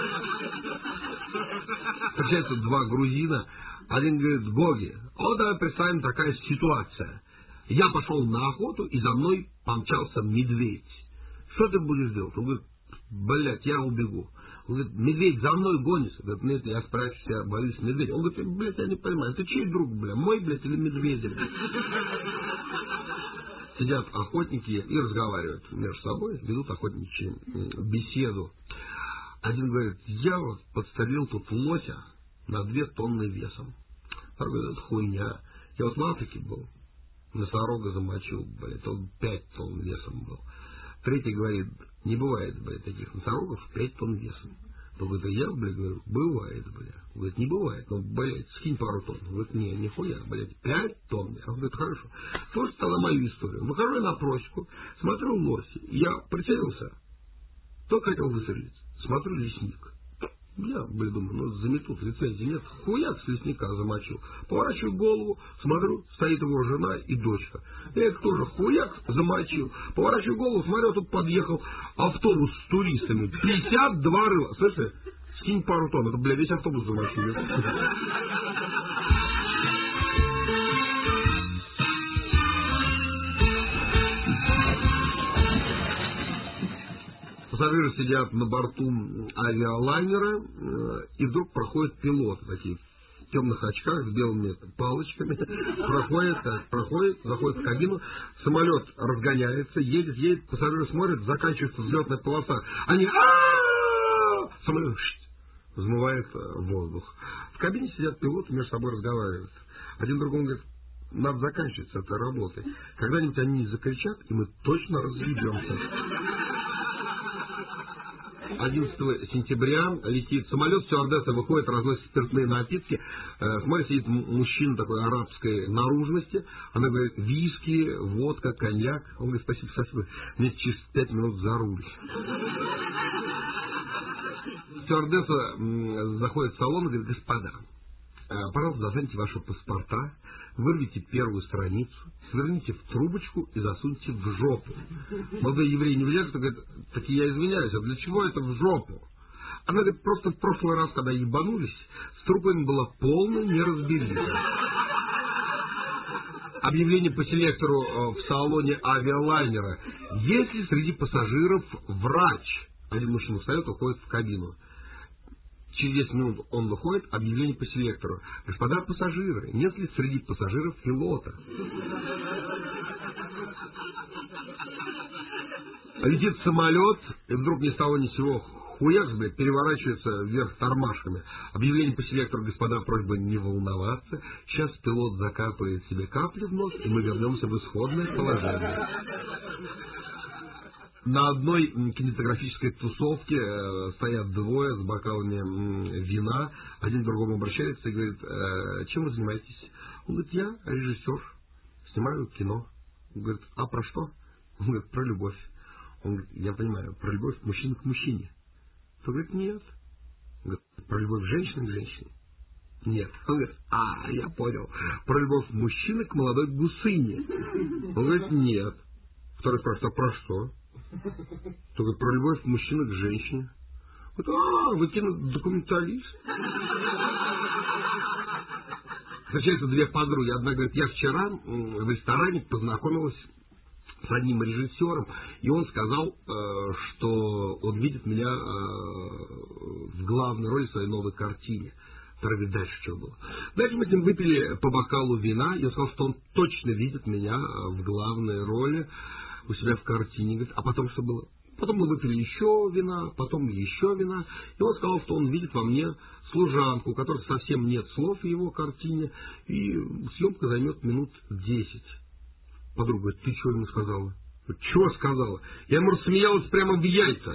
Встречаются 2 грузина. Один говорит, Гоги, вот давай представим такая ситуация. Я пошел на охоту, и за мной помчался медведь. Что ты будешь делать? Он говорит, блядь, я убегу. Он говорит, медведь за мной гонится. Говорит, нет, я спрячусь, я боюсь медведя. Он говорит, блядь, я не понимаю, ты чей друг, бля, мой, блядь, или медведя? Сидят охотники и разговаривают между собой, ведут охотничью беседу. Один говорит, я вот подстрелил тут лося на 2 тонны весом. Второй говорит, это хуйня. Я вот в Африке был, носорога замочил, блядь, он 5 тонн весом был. Третий говорит, не бывает, блядь, таких носорогов 5 тонн весом. Он говорит, а я, блядь, говорю, бывает, блядь. Он говорит, не бывает, ну, блядь, скинь пару тонн. Он говорит, не, нихуя, блядь, 5 тонн. Он говорит, хорошо. Тоже стала мою историю. Выхожу я на просеку, смотрю лось. Я прицелился, только хотел выстрелить. Смотрю, лесник. Я, блин, думаю, ну заметут, лицензии нет, хуяк с лесника замочил. Поворачиваю голову, смотрю, стоит его жена и дочка. Я их тоже хуяк замочил. Поворачиваю голову, смотрю, тут подъехал автобус с туристами. 52 рыла. Слышите, скинь пару тонн, это, бля, весь автобус замочили. Пассажиры сидят на борту авиалайнера, и вдруг проходят пилоты такие в темных очках с белыми палочками. Проходит, заходит в кабину, самолет разгоняется, едет, пассажиры смотрят, заканчивается взлетная полоса. Они самолет взмывает воздух. В кабине сидят пилоты, между собой разговаривают. Один другому говорит, надо заканчивать с этой работой. Когда-нибудь они не закричат, и мы точно разведемся. 11 сентября летит самолет, стюардесса выходит, разносит спиртные напитки. Смотри, сидит мужчина такой арабской наружности. Она говорит, виски, водка, коньяк. Он говорит, спасибо, мне через 5 минут за руль. Стюардесса заходит в салон и говорит, господа, пожалуйста, достаньте ваши паспорта, вырвите первую страницу, сверните в трубочку и засуньте в жопу. Молодой еврей не влияет, кто говорит, таки я извиняюсь, а для чего это в жопу? Она говорит, просто в прошлый раз, когда ебанулись, с трупами была полная неразбериха. Объявление по селектору в салоне авиалайнера. Есть ли среди пассажиров врач? Один мужчина встает, уходит в кабину. Через 10 минут он выходит, объявление по селектору. Господа пассажиры, нет ли среди пассажиров пилота? Летит самолет, и вдруг ни с того ни с сего хуяк, блядь, переворачивается вверх тормашками. Объявление по селектору, господа, просьба не волноваться. Сейчас пилот закапывает себе капли в нос, и мы вернемся в исходное положение. На одной кинематографической тусовке стоят двое с бокалами вина. Один к другому обращается и говорит, чем вы занимаетесь? Он говорит, я режиссер, снимаю кино. Он говорит, а про что? Он говорит, про любовь. Он говорит, я понимаю, про любовь мужчины к мужчине. Он говорит, нет. Он говорит, про любовь женщины к женщине? Нет. Он говорит, я понял. Про любовь мужчины к молодой гусыне? Он говорит, нет. Второй спрашивает, а про что? Только про любовь мужчины к женщине. Вот, вы кинодокументалист. Встречаются две подруги. Одна говорит, я вчера в ресторане познакомилась с одним режиссером, и он сказал, что он видит меня в главной роли в своей новой картине. Вторая говорит, дальше что было? Дальше мы с ним выпили по бокалу вина, и он сказал, что он точно видит меня в главной роли у себя в картине. Говорит, а потом что было? Потом мы выпили еще вина, потом еще вина. И он сказал, что он видит во мне служанку, у которой совсем нет слов в его картине, и съемка займет минут 10. Подруга говорит, ты что ему сказала? Чего сказала? Я ему рассмеялась прямо в яйца.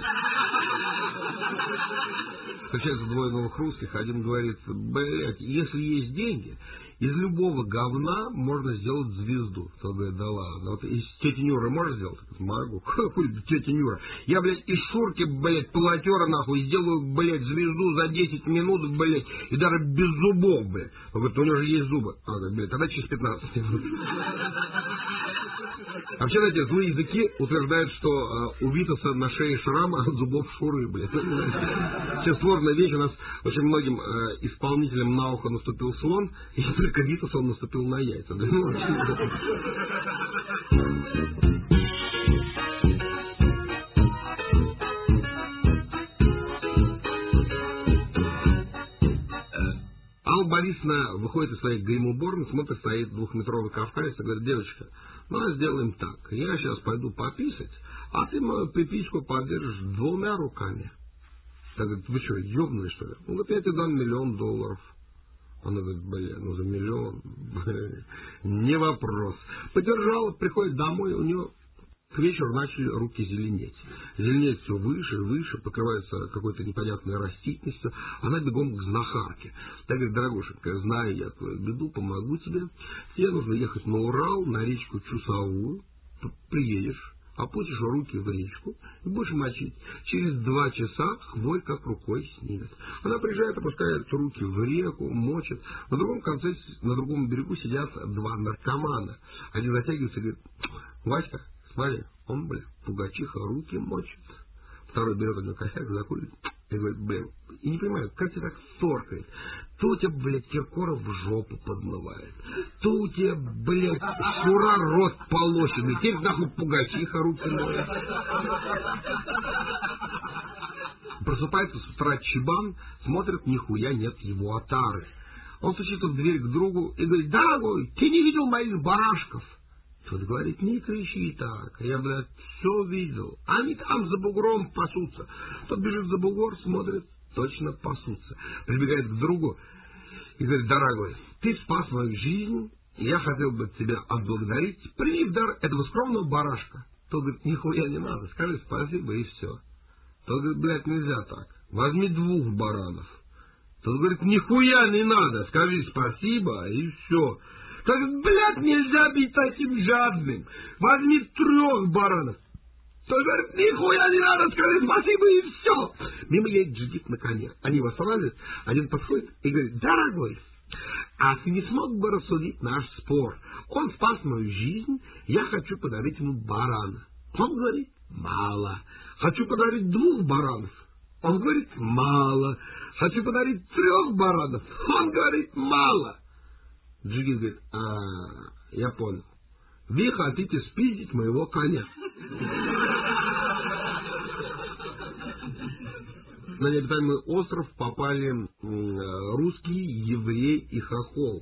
Встречаются двое новых русских, один говорит, блядь, если есть деньги, из любого говна можно сделать звезду. Тот говорит, да ладно. Вот из тети Нюры можешь сделать? Могу. Хуй, тетя Нюра. Я, блядь, из Шурки, блядь, полотера, нахуй, сделаю, блядь, звезду за 10 минут, блядь, и даже без зубов, блядь. Он говорит, у него же есть зубы. А, говорит, блядь, тогда через 15 минут. Вообще, знаете, злые языки утверждают, что у Витаса на шее шрама от зубов Шуры, блядь. Сейчас сложная вещь. У нас очень многим исполнителям на ухо наступил слон, и только Витас он наступил на яйца. Алла Борисовна выходит из своей грим-уборной, смотрит, стоит двухметровый кавказец и говорит, девочка, ну сделаем так, я сейчас пойду пописать, а ты мою пипичку поддержишь 2 руками. Так говорит, вы что, ёбнули что ли? Он говорит, я тебе дам $1 миллион. Она говорит, блин, ну за 1 миллион, не вопрос. Подержала, приходит домой, у нее К вечеру начали руки зеленеть. Зеленеть все выше и выше, покрывается какой-то непонятной растительностью. Она бегом к знахарке. Так говорит: дорогушенька, знаю я твою беду, помогу тебе. Тебе нужно ехать на Урал, на речку Чусовую. Приедешь, опустишь руки в речку и будешь мочить. Через 2 часа хворь как рукой снимет. Она приезжает, опускает руки в реку, мочит. На другом конце, на другом берегу сидят 2 наркомана. Один затягивается и говорит: Васька, смотри, он, пугачиха руки мочит. Второй берет один косяк, закурит и говорит: и не понимаю, как тебе так торкает? То у тебя, Киркоров в жопу подмывает, то у тебя, Шура рот полощенный, теперь нахуй пугачиха руки моет. Просыпается с утра Чебан, смотрит, нихуя нет его отары. Он стучит в дверь к другу и говорит: дорогой, ты не видел моих барашков? Тот говорит: не кричи так, я, все видел. Они там за бугром пасутся. Тот бежит за бугор, смотрит, точно пасутся. Прибегает к другу и говорит: дорогой, ты спас мою жизнь, и я хотел бы тебя отблагодарить. Прими в дар этого скромного барашка. Тот говорит: нихуя не надо, скажи спасибо и все. Тот говорит: нельзя так, возьми 2 баранов. Тот говорит: нихуя не надо, скажи спасибо и все. Так, нельзя быть таким жадным. Возьми 3 баранов. Тот говорит: нихуя не надо, скажи спасибо и все. Мимо едет джигит на коне. Они его останавливают. Один подходит и говорит: дорогой, а ты не смог бы рассудить наш спор? Он спас мою жизнь, я хочу подарить ему барана. Он говорит: мало. Хочу подарить 2 баранов. Он говорит: мало. Хочу подарить 3 баранов. Он говорит: мало. Джигит говорит: я понял. Вы хотите спиздить моего коня. На необитаемый остров попали русский, еврей и хохол.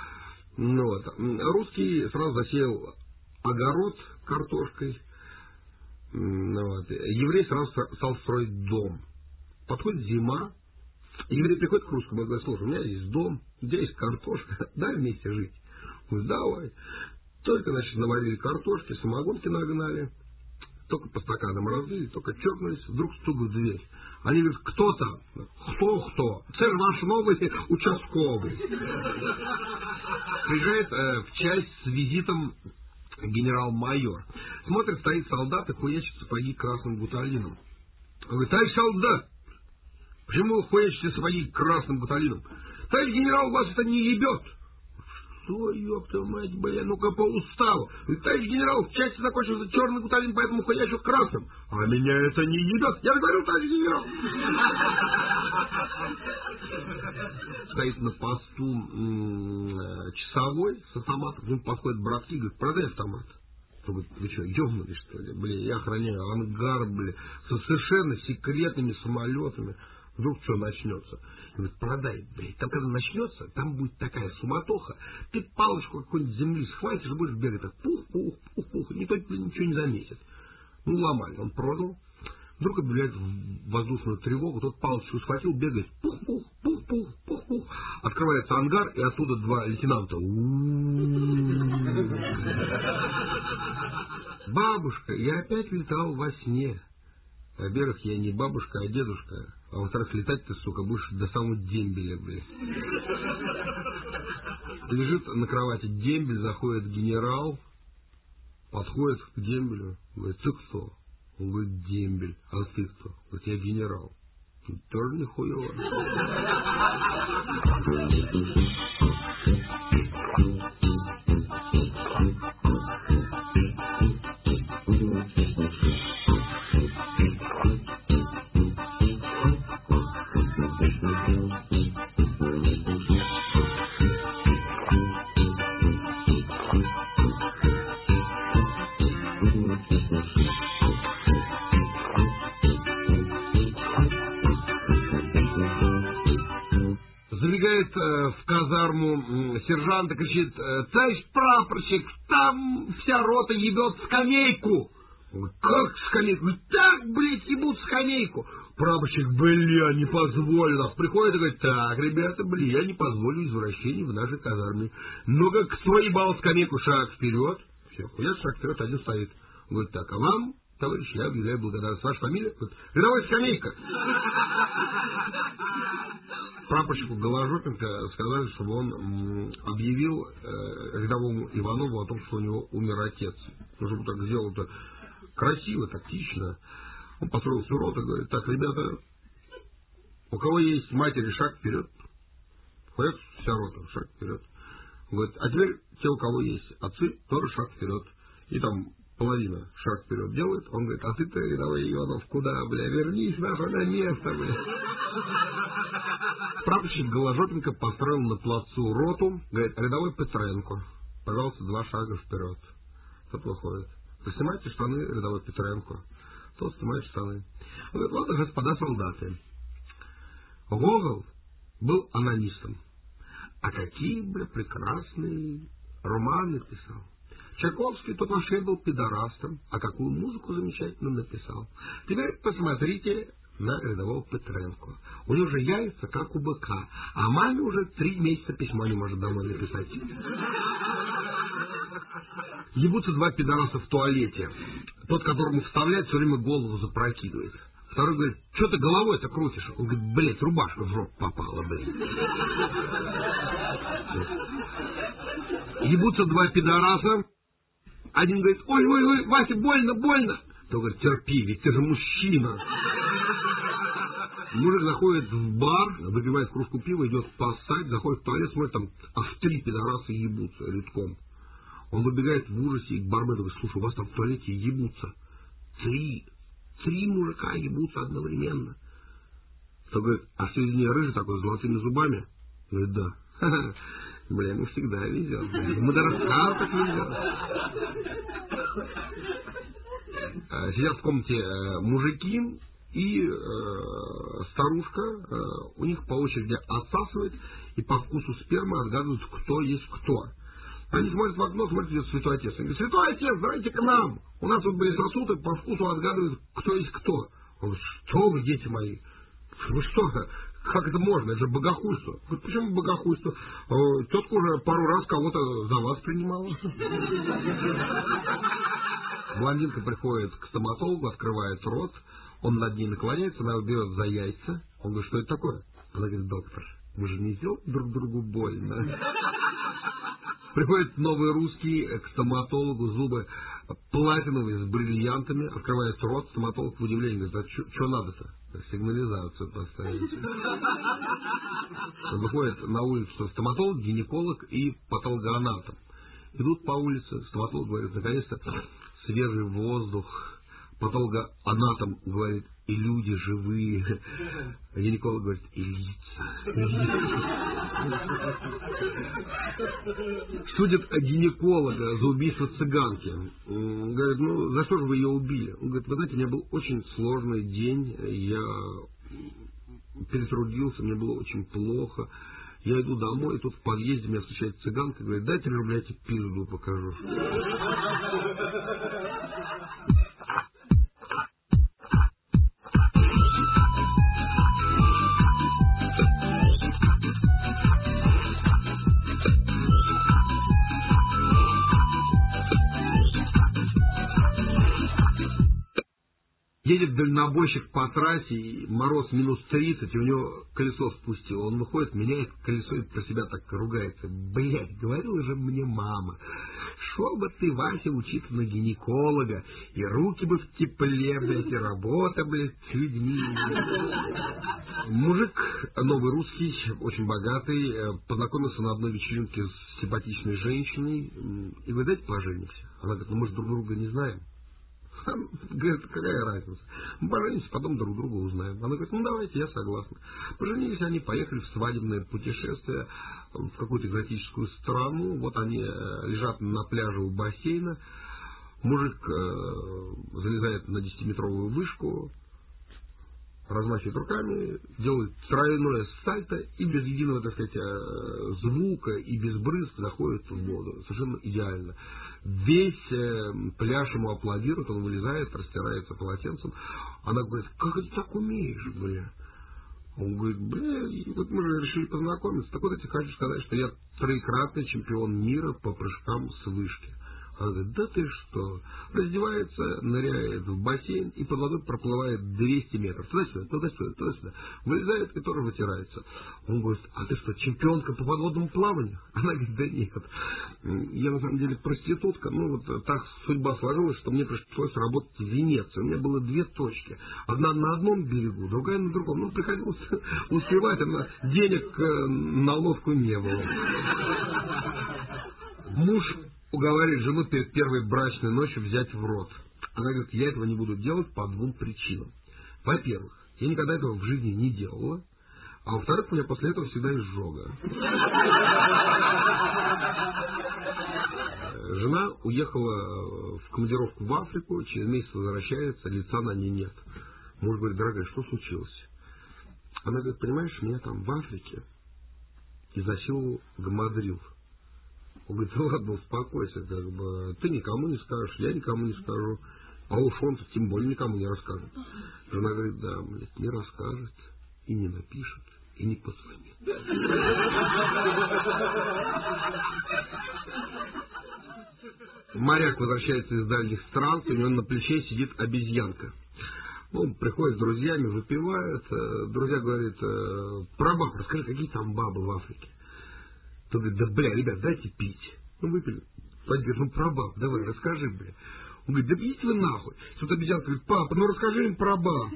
Русский сразу засеял огород картошкой. Еврей сразу стал строить дом. Подходит зима. Еврей приходит к русскому и говорит: слушай, у меня есть дом, у тебя есть картошка, дай вместе жить. Он говорит: давай. Только, наварили картошки, самогонки нагнали, только по стаканам разлили, только черкнулись, вдруг стук в дверь. Они говорят: кто там? Кто? Царь ваш новый участковый. Приезжает в часть с визитом генерал-майор. Смотрит, стоит солдат и хуячит сапоги красным гуталином. Он говорит: товарищ солдат, почему вы хуячите сапоги красным гуталином? Товарищ генерал, вас это не ебет. Что, ёпта мать, ну-ка по уставу. Товарищ генерал, в части закончился черный гуталин, поэтому хуячу красным. А меня это не ебет. Я же говорю: товарищ генерал. Стоит на посту часовой с автоматом. К нему подходят братки и говорят: продай автомат. Он говорит: вы что, ёбнули, что ли? Я охраняю ангар, со совершенно секретными самолетами. Вдруг что начнется? Говорит: продай, там когда начнется, там будет такая суматоха, ты палочку какой-нибудь земли схватишь и будешь бегать так, пух, никто ничего не заметит. Ломали. Он продал. Вдруг объявляет воздушную тревогу, тот палочку схватил, бегает, пух. Открывается ангар, и оттуда 2 лейтенанта. Бабушка, я опять летал во сне. Во-первых, я не бабушка, а дедушка. А во-вторых, летать ты, сука, будешь до самого дембеля, Лежит на кровати дембель, заходит генерал, подходит к дембелю, говорит: ты кто? Он говорит: дембель. А ты кто? Говорит: я генерал. Тоже нихуево. Забегает в казарму сержант и кричит: товарищ прапорщик, там вся рота ебет скамейку. Как скамейку? Так, ебут скамейку. Прапорщик: не позволю. Приходит и говорит: так, ребята, я не позволю извращений в нашей казарме. Ну-ка, кто ебал скамейку, шаг вперед. Все, хуя, шаг вперед, один стоит. Он говорит, так, а вам, товарищ, я объявляю благодарность. Ваша фамилия? Рядовой Скамейка. Прапорщику Голожопенко сказали, чтобы он объявил рядовому Иванову о том, что у него умер отец. Он же так сделал это красиво, тактично. Он построил всю роту и говорит, так, ребята, у кого есть матери, шаг вперед. Ходят вся рота, шаг вперед. Он говорит, а теперь те, у кого есть отцы, тоже шаг вперед. И там половина шаг вперед делает. Он говорит, а ты-то, рядовой Иванов, куда, бля, вернись нахуй на место, бля. Прапорщик Голожопенко построил на плацу роту, говорит, рядовой Петренко, пожалуйста, 2 шага вперед. Тот выходит. Вы снимаете штаны, рядовой Петренко. Тот снимает штаны. Он говорит, ладно, господа солдаты. Гогол был анонистом. А какие, бля, прекрасные романы писал. Чайковский тот вообще был пидорастом, а какую музыку замечательно написал. Теперь посмотрите на рядового Петренко. У него же яйца, как у быка, а маме уже 3 месяца письма не может домой написать. Ебутся 2 пидораса в туалете. Тот, которому вставляет, все время голову запрокидывает. Второй говорит, что ты головой-то крутишь? Он говорит, блядь, рубашка в рот попала, блядь. Ебутся 2 пидораса. Один говорит, ой, Вася, больно. Тот говорит, терпи, ведь ты же мужчина. Мужик заходит в бар, выпивает кружку пива, идет поссать, заходит в туалет, смотрит, там аж 3 пидораса ебутся редком. Он выбегает в ужасе и к бармену говорит, слушай, у вас там в туалете ебутся 3 мужика ебутся одновременно. Тот говорит, а среди них рыжий такой, с золотыми зубами? Говорит, да. Бля, ему всегда везет. Ему даже в картах везет. Сидят в комнате мужики и старушка, у них по очереди отсасывает и по вкусу спермы отгадывают, кто есть кто. Они смотрят в окно, смотрят, идет Святой Отец. Они говорят, Святой Отец, давайте к нам. У нас тут были сосуды, по вкусу отгадывают, кто есть кто. Он говорит, что вы, дети мои? Вы что, как это можно? Это же богохульство. Говорит, почему богохульство? Тетка уже пару раз кого-то за вас принимала. Блондинка приходит к стоматологу, открывает рот, он над ней наклоняется, она его берет за яйца. Он говорит, что это такое? Она говорит, доктор, мы же не сделали друг другу больно. Приходит новый русский к стоматологу, зубы платиновые с бриллиантами, открывает рот, стоматолог в удивлении говорит, а что надо-то? Сигнализацию поставить. Выходит на улицу стоматолог, гинеколог и патологоанатом. Идут по улице, стоматолог говорит, наконец-то свежий воздух. Патологоанатом говорит, и люди живые. А гинеколог говорит, и лица. Судят гинеколога за убийство цыганки. Говорит, ну за что же вы ее убили? Он говорит, вы знаете, у меня был очень сложный день, я перетрудился, мне было очень плохо. Я иду домой, и тут в подъезде меня встречает цыганка, говорит, дайте мне, блядь, пизду покажу. Едет дальнобойщик по трассе, и мороз минус 30, и у него колесо спустило. Он выходит, меняет колесо и про себя так ругается. Блять, говорила же мне мама, шел бы ты, Вася, учиться на гинеколога, и руки бы в тепле, блядь, и работа, блядь, с людьми. Мужик, новый русский, очень богатый, познакомился на одной вечеринке с симпатичной женщиной, и вы дайте поженимся. Она говорит, ну мы же друг друга не знаем. Говорит, какая разница? Мы поженимся, потом друг друга узнаем. Она говорит, ну давайте, я согласна. Поженились они, поехали в свадебное путешествие в какую-то экзотическую страну. Вот они лежат на пляже у бассейна. Мужик залезает на 10-метровую вышку, размахивает руками, делает тройное сальто и без единого, так сказать, звука и без брызг заходит в воду. Совершенно идеально. Весь пляж ему аплодирует, он вылезает, растирается полотенцем. Она говорит, как ты так умеешь, бля? Он говорит, бля, вот мы же решили познакомиться. Так вот я тебе хочу сказать, что я 3-кратный чемпион мира по прыжкам с вышки. Она говорит, да ты что? Раздевается, ныряет в бассейн и под водой проплывает 200 метров. Туда-сюда, туда-сюда, туда-сюда. Вылезает и тоже вытирается. Он говорит, а ты что, чемпионка по подводному плаванию? Она говорит, да нет. Я на самом деле проститутка. Ну вот так судьба сложилась, что мне пришлось работать в Венеции. У меня было 2 точки. Одна на одном берегу, другая на другом. Ну, приходилось успевать, а денег на лодку не было. Муж уговаривает жену перед первой брачной ночью взять в рот. Она говорит, я этого не буду делать по 2 причинам. Во-первых, я никогда этого в жизни не делала. А во-вторых, у меня после этого всегда изжога. Жена уехала в командировку в Африку, через месяц возвращается, лица на ней нет. Муж говорит, дорогая, что случилось? Она говорит, понимаешь, меня там в Африке изнасиловал гамадрил. Он говорит, да ладно, успокойся, как бы, ты никому не скажешь, я никому не скажу, а уж он тем более никому не расскажет. Жена говорит, да, блядь, не расскажет, и не напишет, и не позвонит. Моряк возвращается из дальних стран, у него на плече сидит обезьянка. Ну, приходит с друзьями, выпивают, друзья говорят, про баб, расскажи, какие там бабы в Африке. Он говорит, да, бля, ребят, дайте пить. Ну, выпили. Пойди, ну, про баб, давай, расскажи, бля. Он говорит, да пейте вы нахуй. Тут обезьянка говорит, папа, ну расскажи им про баб.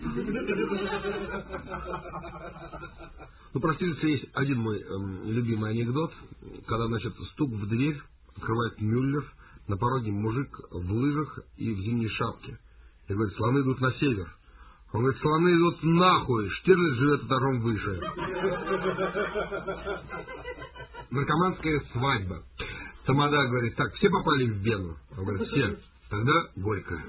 Ну, простите, есть один мой любимый анекдот, когда, значит, стук в дверь, открывает Мюллер, на пороге мужик в лыжах и в зимней шапке. И говорит, слоны идут на север. Он говорит, слоны идут нахуй, Штирлиц живет этажом выше. Наркоманская свадьба. Тамада говорит, так, все попали в Вену? Он говорит, все. Тогда горько.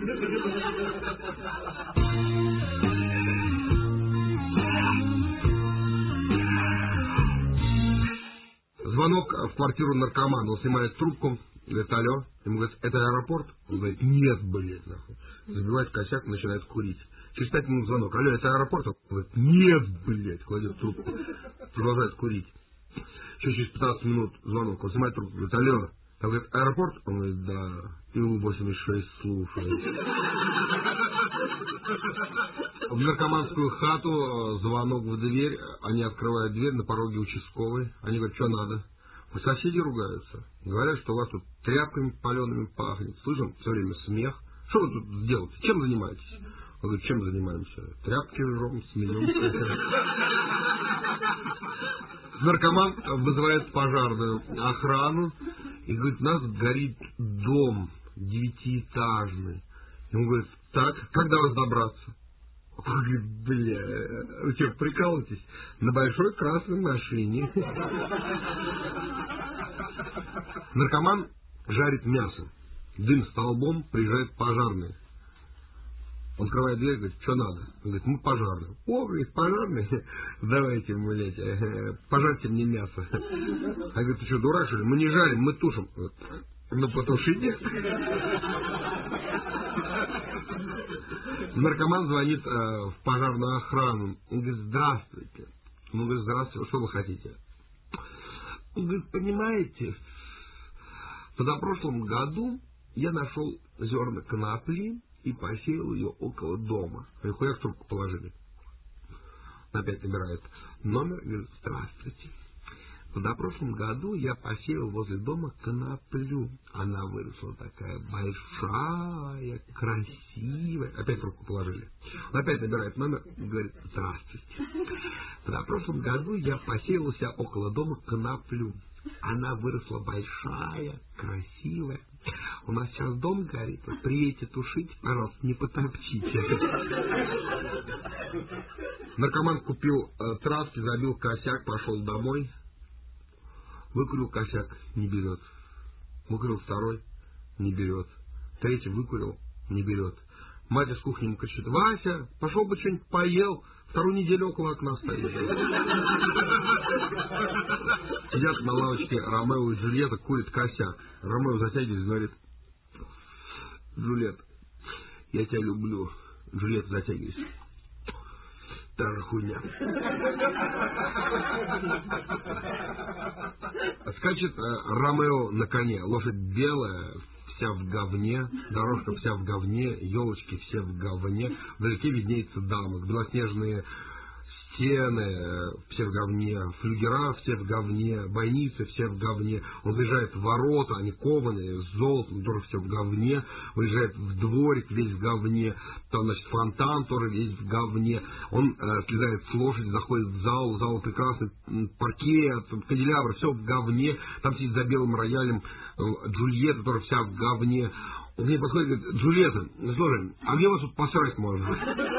Звонок в квартиру наркомана. Он снимает трубку, говорит, алло. Ему говорит, это аэропорт? Он говорит, нет, блядь, нахуй. Забивает косяк, начинает курить. Через 5 минут звонок. Алло, это аэропорт? Он говорит, нет, блядь, кладет трубку. Продолжает курить. Еще через 15 минут звонок. Он снимает трубку, говорит, алло. Там говорит, аэропорт? Он говорит, да. Ил-86 слушает. В наркоманскую хату звонок в дверь. Они открывают дверь, на пороге участковый. Они говорят, что надо? Соседи ругаются. Говорят, что у вас тут тряпками палеными пахнет. Слышим все время смех. Что вы тут делаете? Чем занимаетесь? Он говорит, чем занимаемся? Тряпки жжем, смеемся. Наркоман вызывает пожарную охрану и говорит, у нас горит дом 9-этажный. Ему говорит, так, как до вас добраться? Он говорит, бля, вы что, прикалываетесь? На большой красной машине. Наркоман жарит мясо. Дым столбом, приезжает пожарный. Он открывает дверь, говорит, что надо? Он говорит, мы пожарные. О, говорит, пожарные? Давайте, блядь, пожарьте мне мясо. А говорит, ты что, дурак, что ли? Мы не жарим, мы тушим. Ну, потушите. Наркоман звонит в пожарную охрану. Он говорит, здравствуйте. Он говорит, здравствуйте, что вы хотите? Он говорит, понимаете, в позапрошлом году я нашел зерна конопли и посеял ее около дома. Нихуя в трубку положили. Опять набирает номер и говорит, здравствуйте. В позапрошлом году я посеял возле дома коноплю. Она выросла такая большая, красивая. Опять трубку положили. Он опять набирает номер и говорит, здравствуйте. В позапрошлом году я посеял у себя около дома коноплю. Она выросла большая, красивая. У нас сейчас дом горит. Вот приедете тушить, пожалуйста, не потопчите. Наркоман купил травки, забил косяк, пошел домой. Выкурил косяк, не берет. Выкурил второй, не берет. Третий выкурил, не берет. Мать из кухни ему кричит, Вася, пошел бы что-нибудь поел. 2 неделю около окна стоит. Сидят на лавочке Ромео и Джульетта, курит косяк. Ромео затягивает и говорит, Джульетта, я тебя люблю. Джульетта затягивается. Та же хуйня. Скачет Ромео на коне. Лошадь белая, вся в говне, дорожка вся в говне, елочки все в говне, вдалеке виднеется замок, белоснежные стены все в говне, флюгера все в говне, бойницы все в говне. Он въезжает в ворота, они кованые, с золотом, тоже все в говне. Выезжает в дворик, весь в говне. Там, значит, фонтан тоже весь в говне. Он слезает с лошади, заходит в зал прекрасный, паркет, канделябр, все в говне. Там сидит за белым роялем Джульетта, тоже вся в говне. Он к ней подходит и говорит: Джульетта, слушай, а где вас тут посрать можно?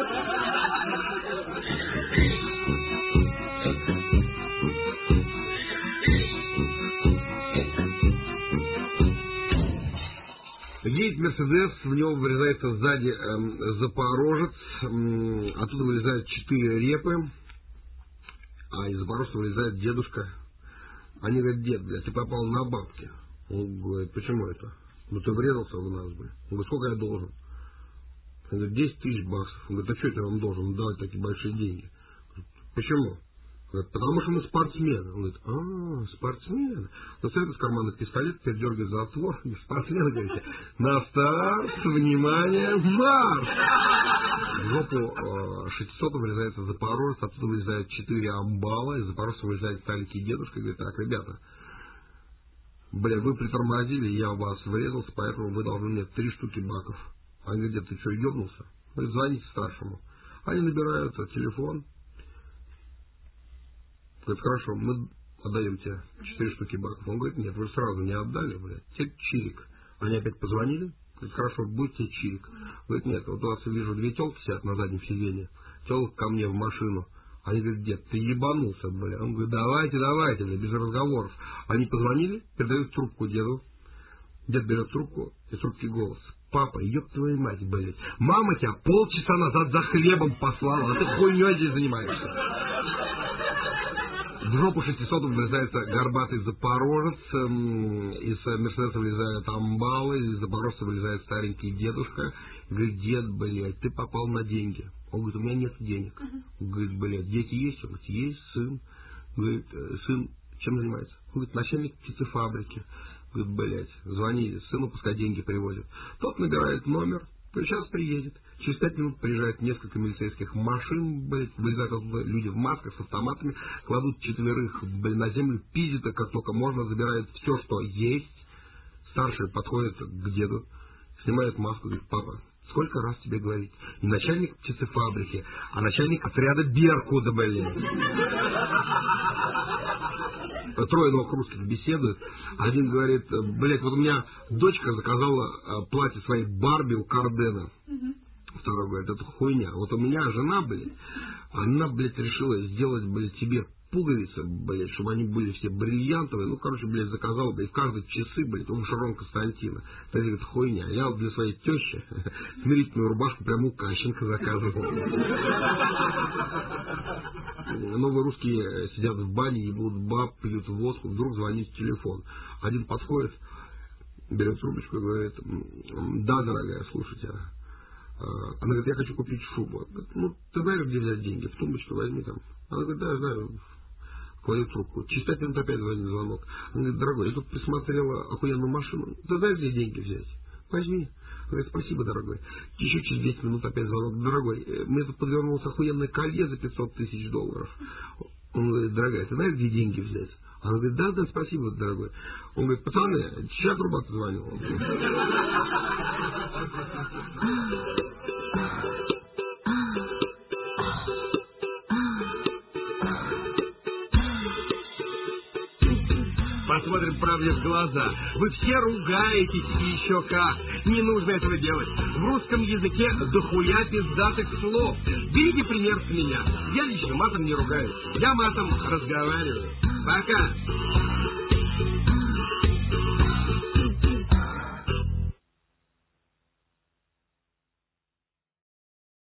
Едет Мерседес, в него вырезается сзади Запорожец, оттуда вылезают 4 репы, а из Запорожца вылезает дедушка. Они говорят: дед, блядь, ты попал на бабки. Он говорит: почему это? Ну ты врезался в нас, блядь. Он говорит: сколько я должен? Он говорит: 10 тысяч баксов. Он говорит: а что это я вам должен давать такие большие деньги? Почему? Он говорит: потому что мы спортсмены. Он говорит: спортсмены. Достает из кармана пистолет, передергивает затвор, и спортсмены, говорите: на старт, внимание, марш! В жопу 600 вылезается Запорожец, оттуда вылезают 4 амбала, из Запорожца вылезает старенький дедушка и говорит: так, ребята, бля, вы притормозили, я в вас врезался, поэтому вы должны мне 3 штуки баков. Они говорят: дед, ты что, ебнулся? Говорит: звоните старшему. Они набирают телефон. Говорит: хорошо, мы отдаем тебе 4 штуки баков. Он говорит: нет, вы сразу не отдали, блядь, тебе чирик. Они опять позвонили. Говорит: хорошо, будет тебе чирик. Говорит: нет, вот у вас, вижу, 2 телки сидят на заднем сиденье. Телка ко мне в машину. Они говорят: дед, ты ебанулся, блядь. Он говорит: давайте, блядь, без разговоров. Они позвонили, передают трубку деду. Дед берет трубку, и трубки голос: папа, ёб твою мать, блядь, мама тебя полчаса назад за хлебом послала, а ты хуйнёй здесь занимаешься. В жопу 600 вылезается горбатый Запорожец, из Мерседеса вылезают амбалы, из Запорожца вылезает старенький дедушка. Говорит: дед, блядь, ты попал на деньги. Он говорит: у меня нет денег. Он говорит: блядь, дети есть? Он говорит: есть, сын. Говорит: сын чем занимается? Он говорит: начальник птицефабрики. Говорит: блядь, звони сыну, пускай деньги привозят. Тот набирает номер, сейчас приедет. Через 5 минут приезжает несколько милицейских машин, блядь, вылезают оттуда люди в масках с автоматами, кладут 4, блядь, на землю, пиздят их как только можно, забирают все, что есть. Старший подходит к деду, снимает маску, говорит: папа, сколько раз тебе говорить? Не начальник птицефабрики, а начальник отряда Беркуда, блядь. 3 новых русских беседуют. Один говорит: блядь, вот у меня дочка заказала платье своей Барби у Кардена. Второй говорит: это хуйня. Вот у меня жена, блядь, она, блядь, решила сделать, блядь, тебе пуговицы, блядь, чтобы они были все бриллиантовые. Ну, короче, блядь, заказал, блядь, в каждой часы, блядь, у Шарон Константина. Это, говорит, хуйня. Я вот для своей тещи смирительную рубашку прямо у Кащенко заказывал. Новые русские сидят в бане, ебут баб, пьют водку, вдруг звонит телефон. Один подходит, берет трубочку и говорит: да, дорогая, слушайте. Она говорит: я хочу купить шубу. Говорит: ну, ты знаешь, где взять деньги? В тумбочку возьми там. Она говорит: да, я знаю. Кладет трубку. Через 5 минут опять звонит звонок. Она говорит: дорогой, я тут присмотрела охуенную машину. Ты знаешь, где деньги взять? Возьми. Она говорит: спасибо, дорогой. Еще через 10 минут опять звонок: дорогой, мне тут подвернулось охуенное колье за $500 000. Он говорит: дорогая, ты знаешь, где деньги взять? Она говорит: да, спасибо, дорогой. Он говорит: пацаны, сейчас труба звонил. Посмотрим правде в глаза. Вы все ругаетесь, и еще как. Не нужно этого делать. В русском языке дохуя пиздатых слов. Берите пример с меня. Я лично матом не ругаюсь. Я матом разговариваю. Пока.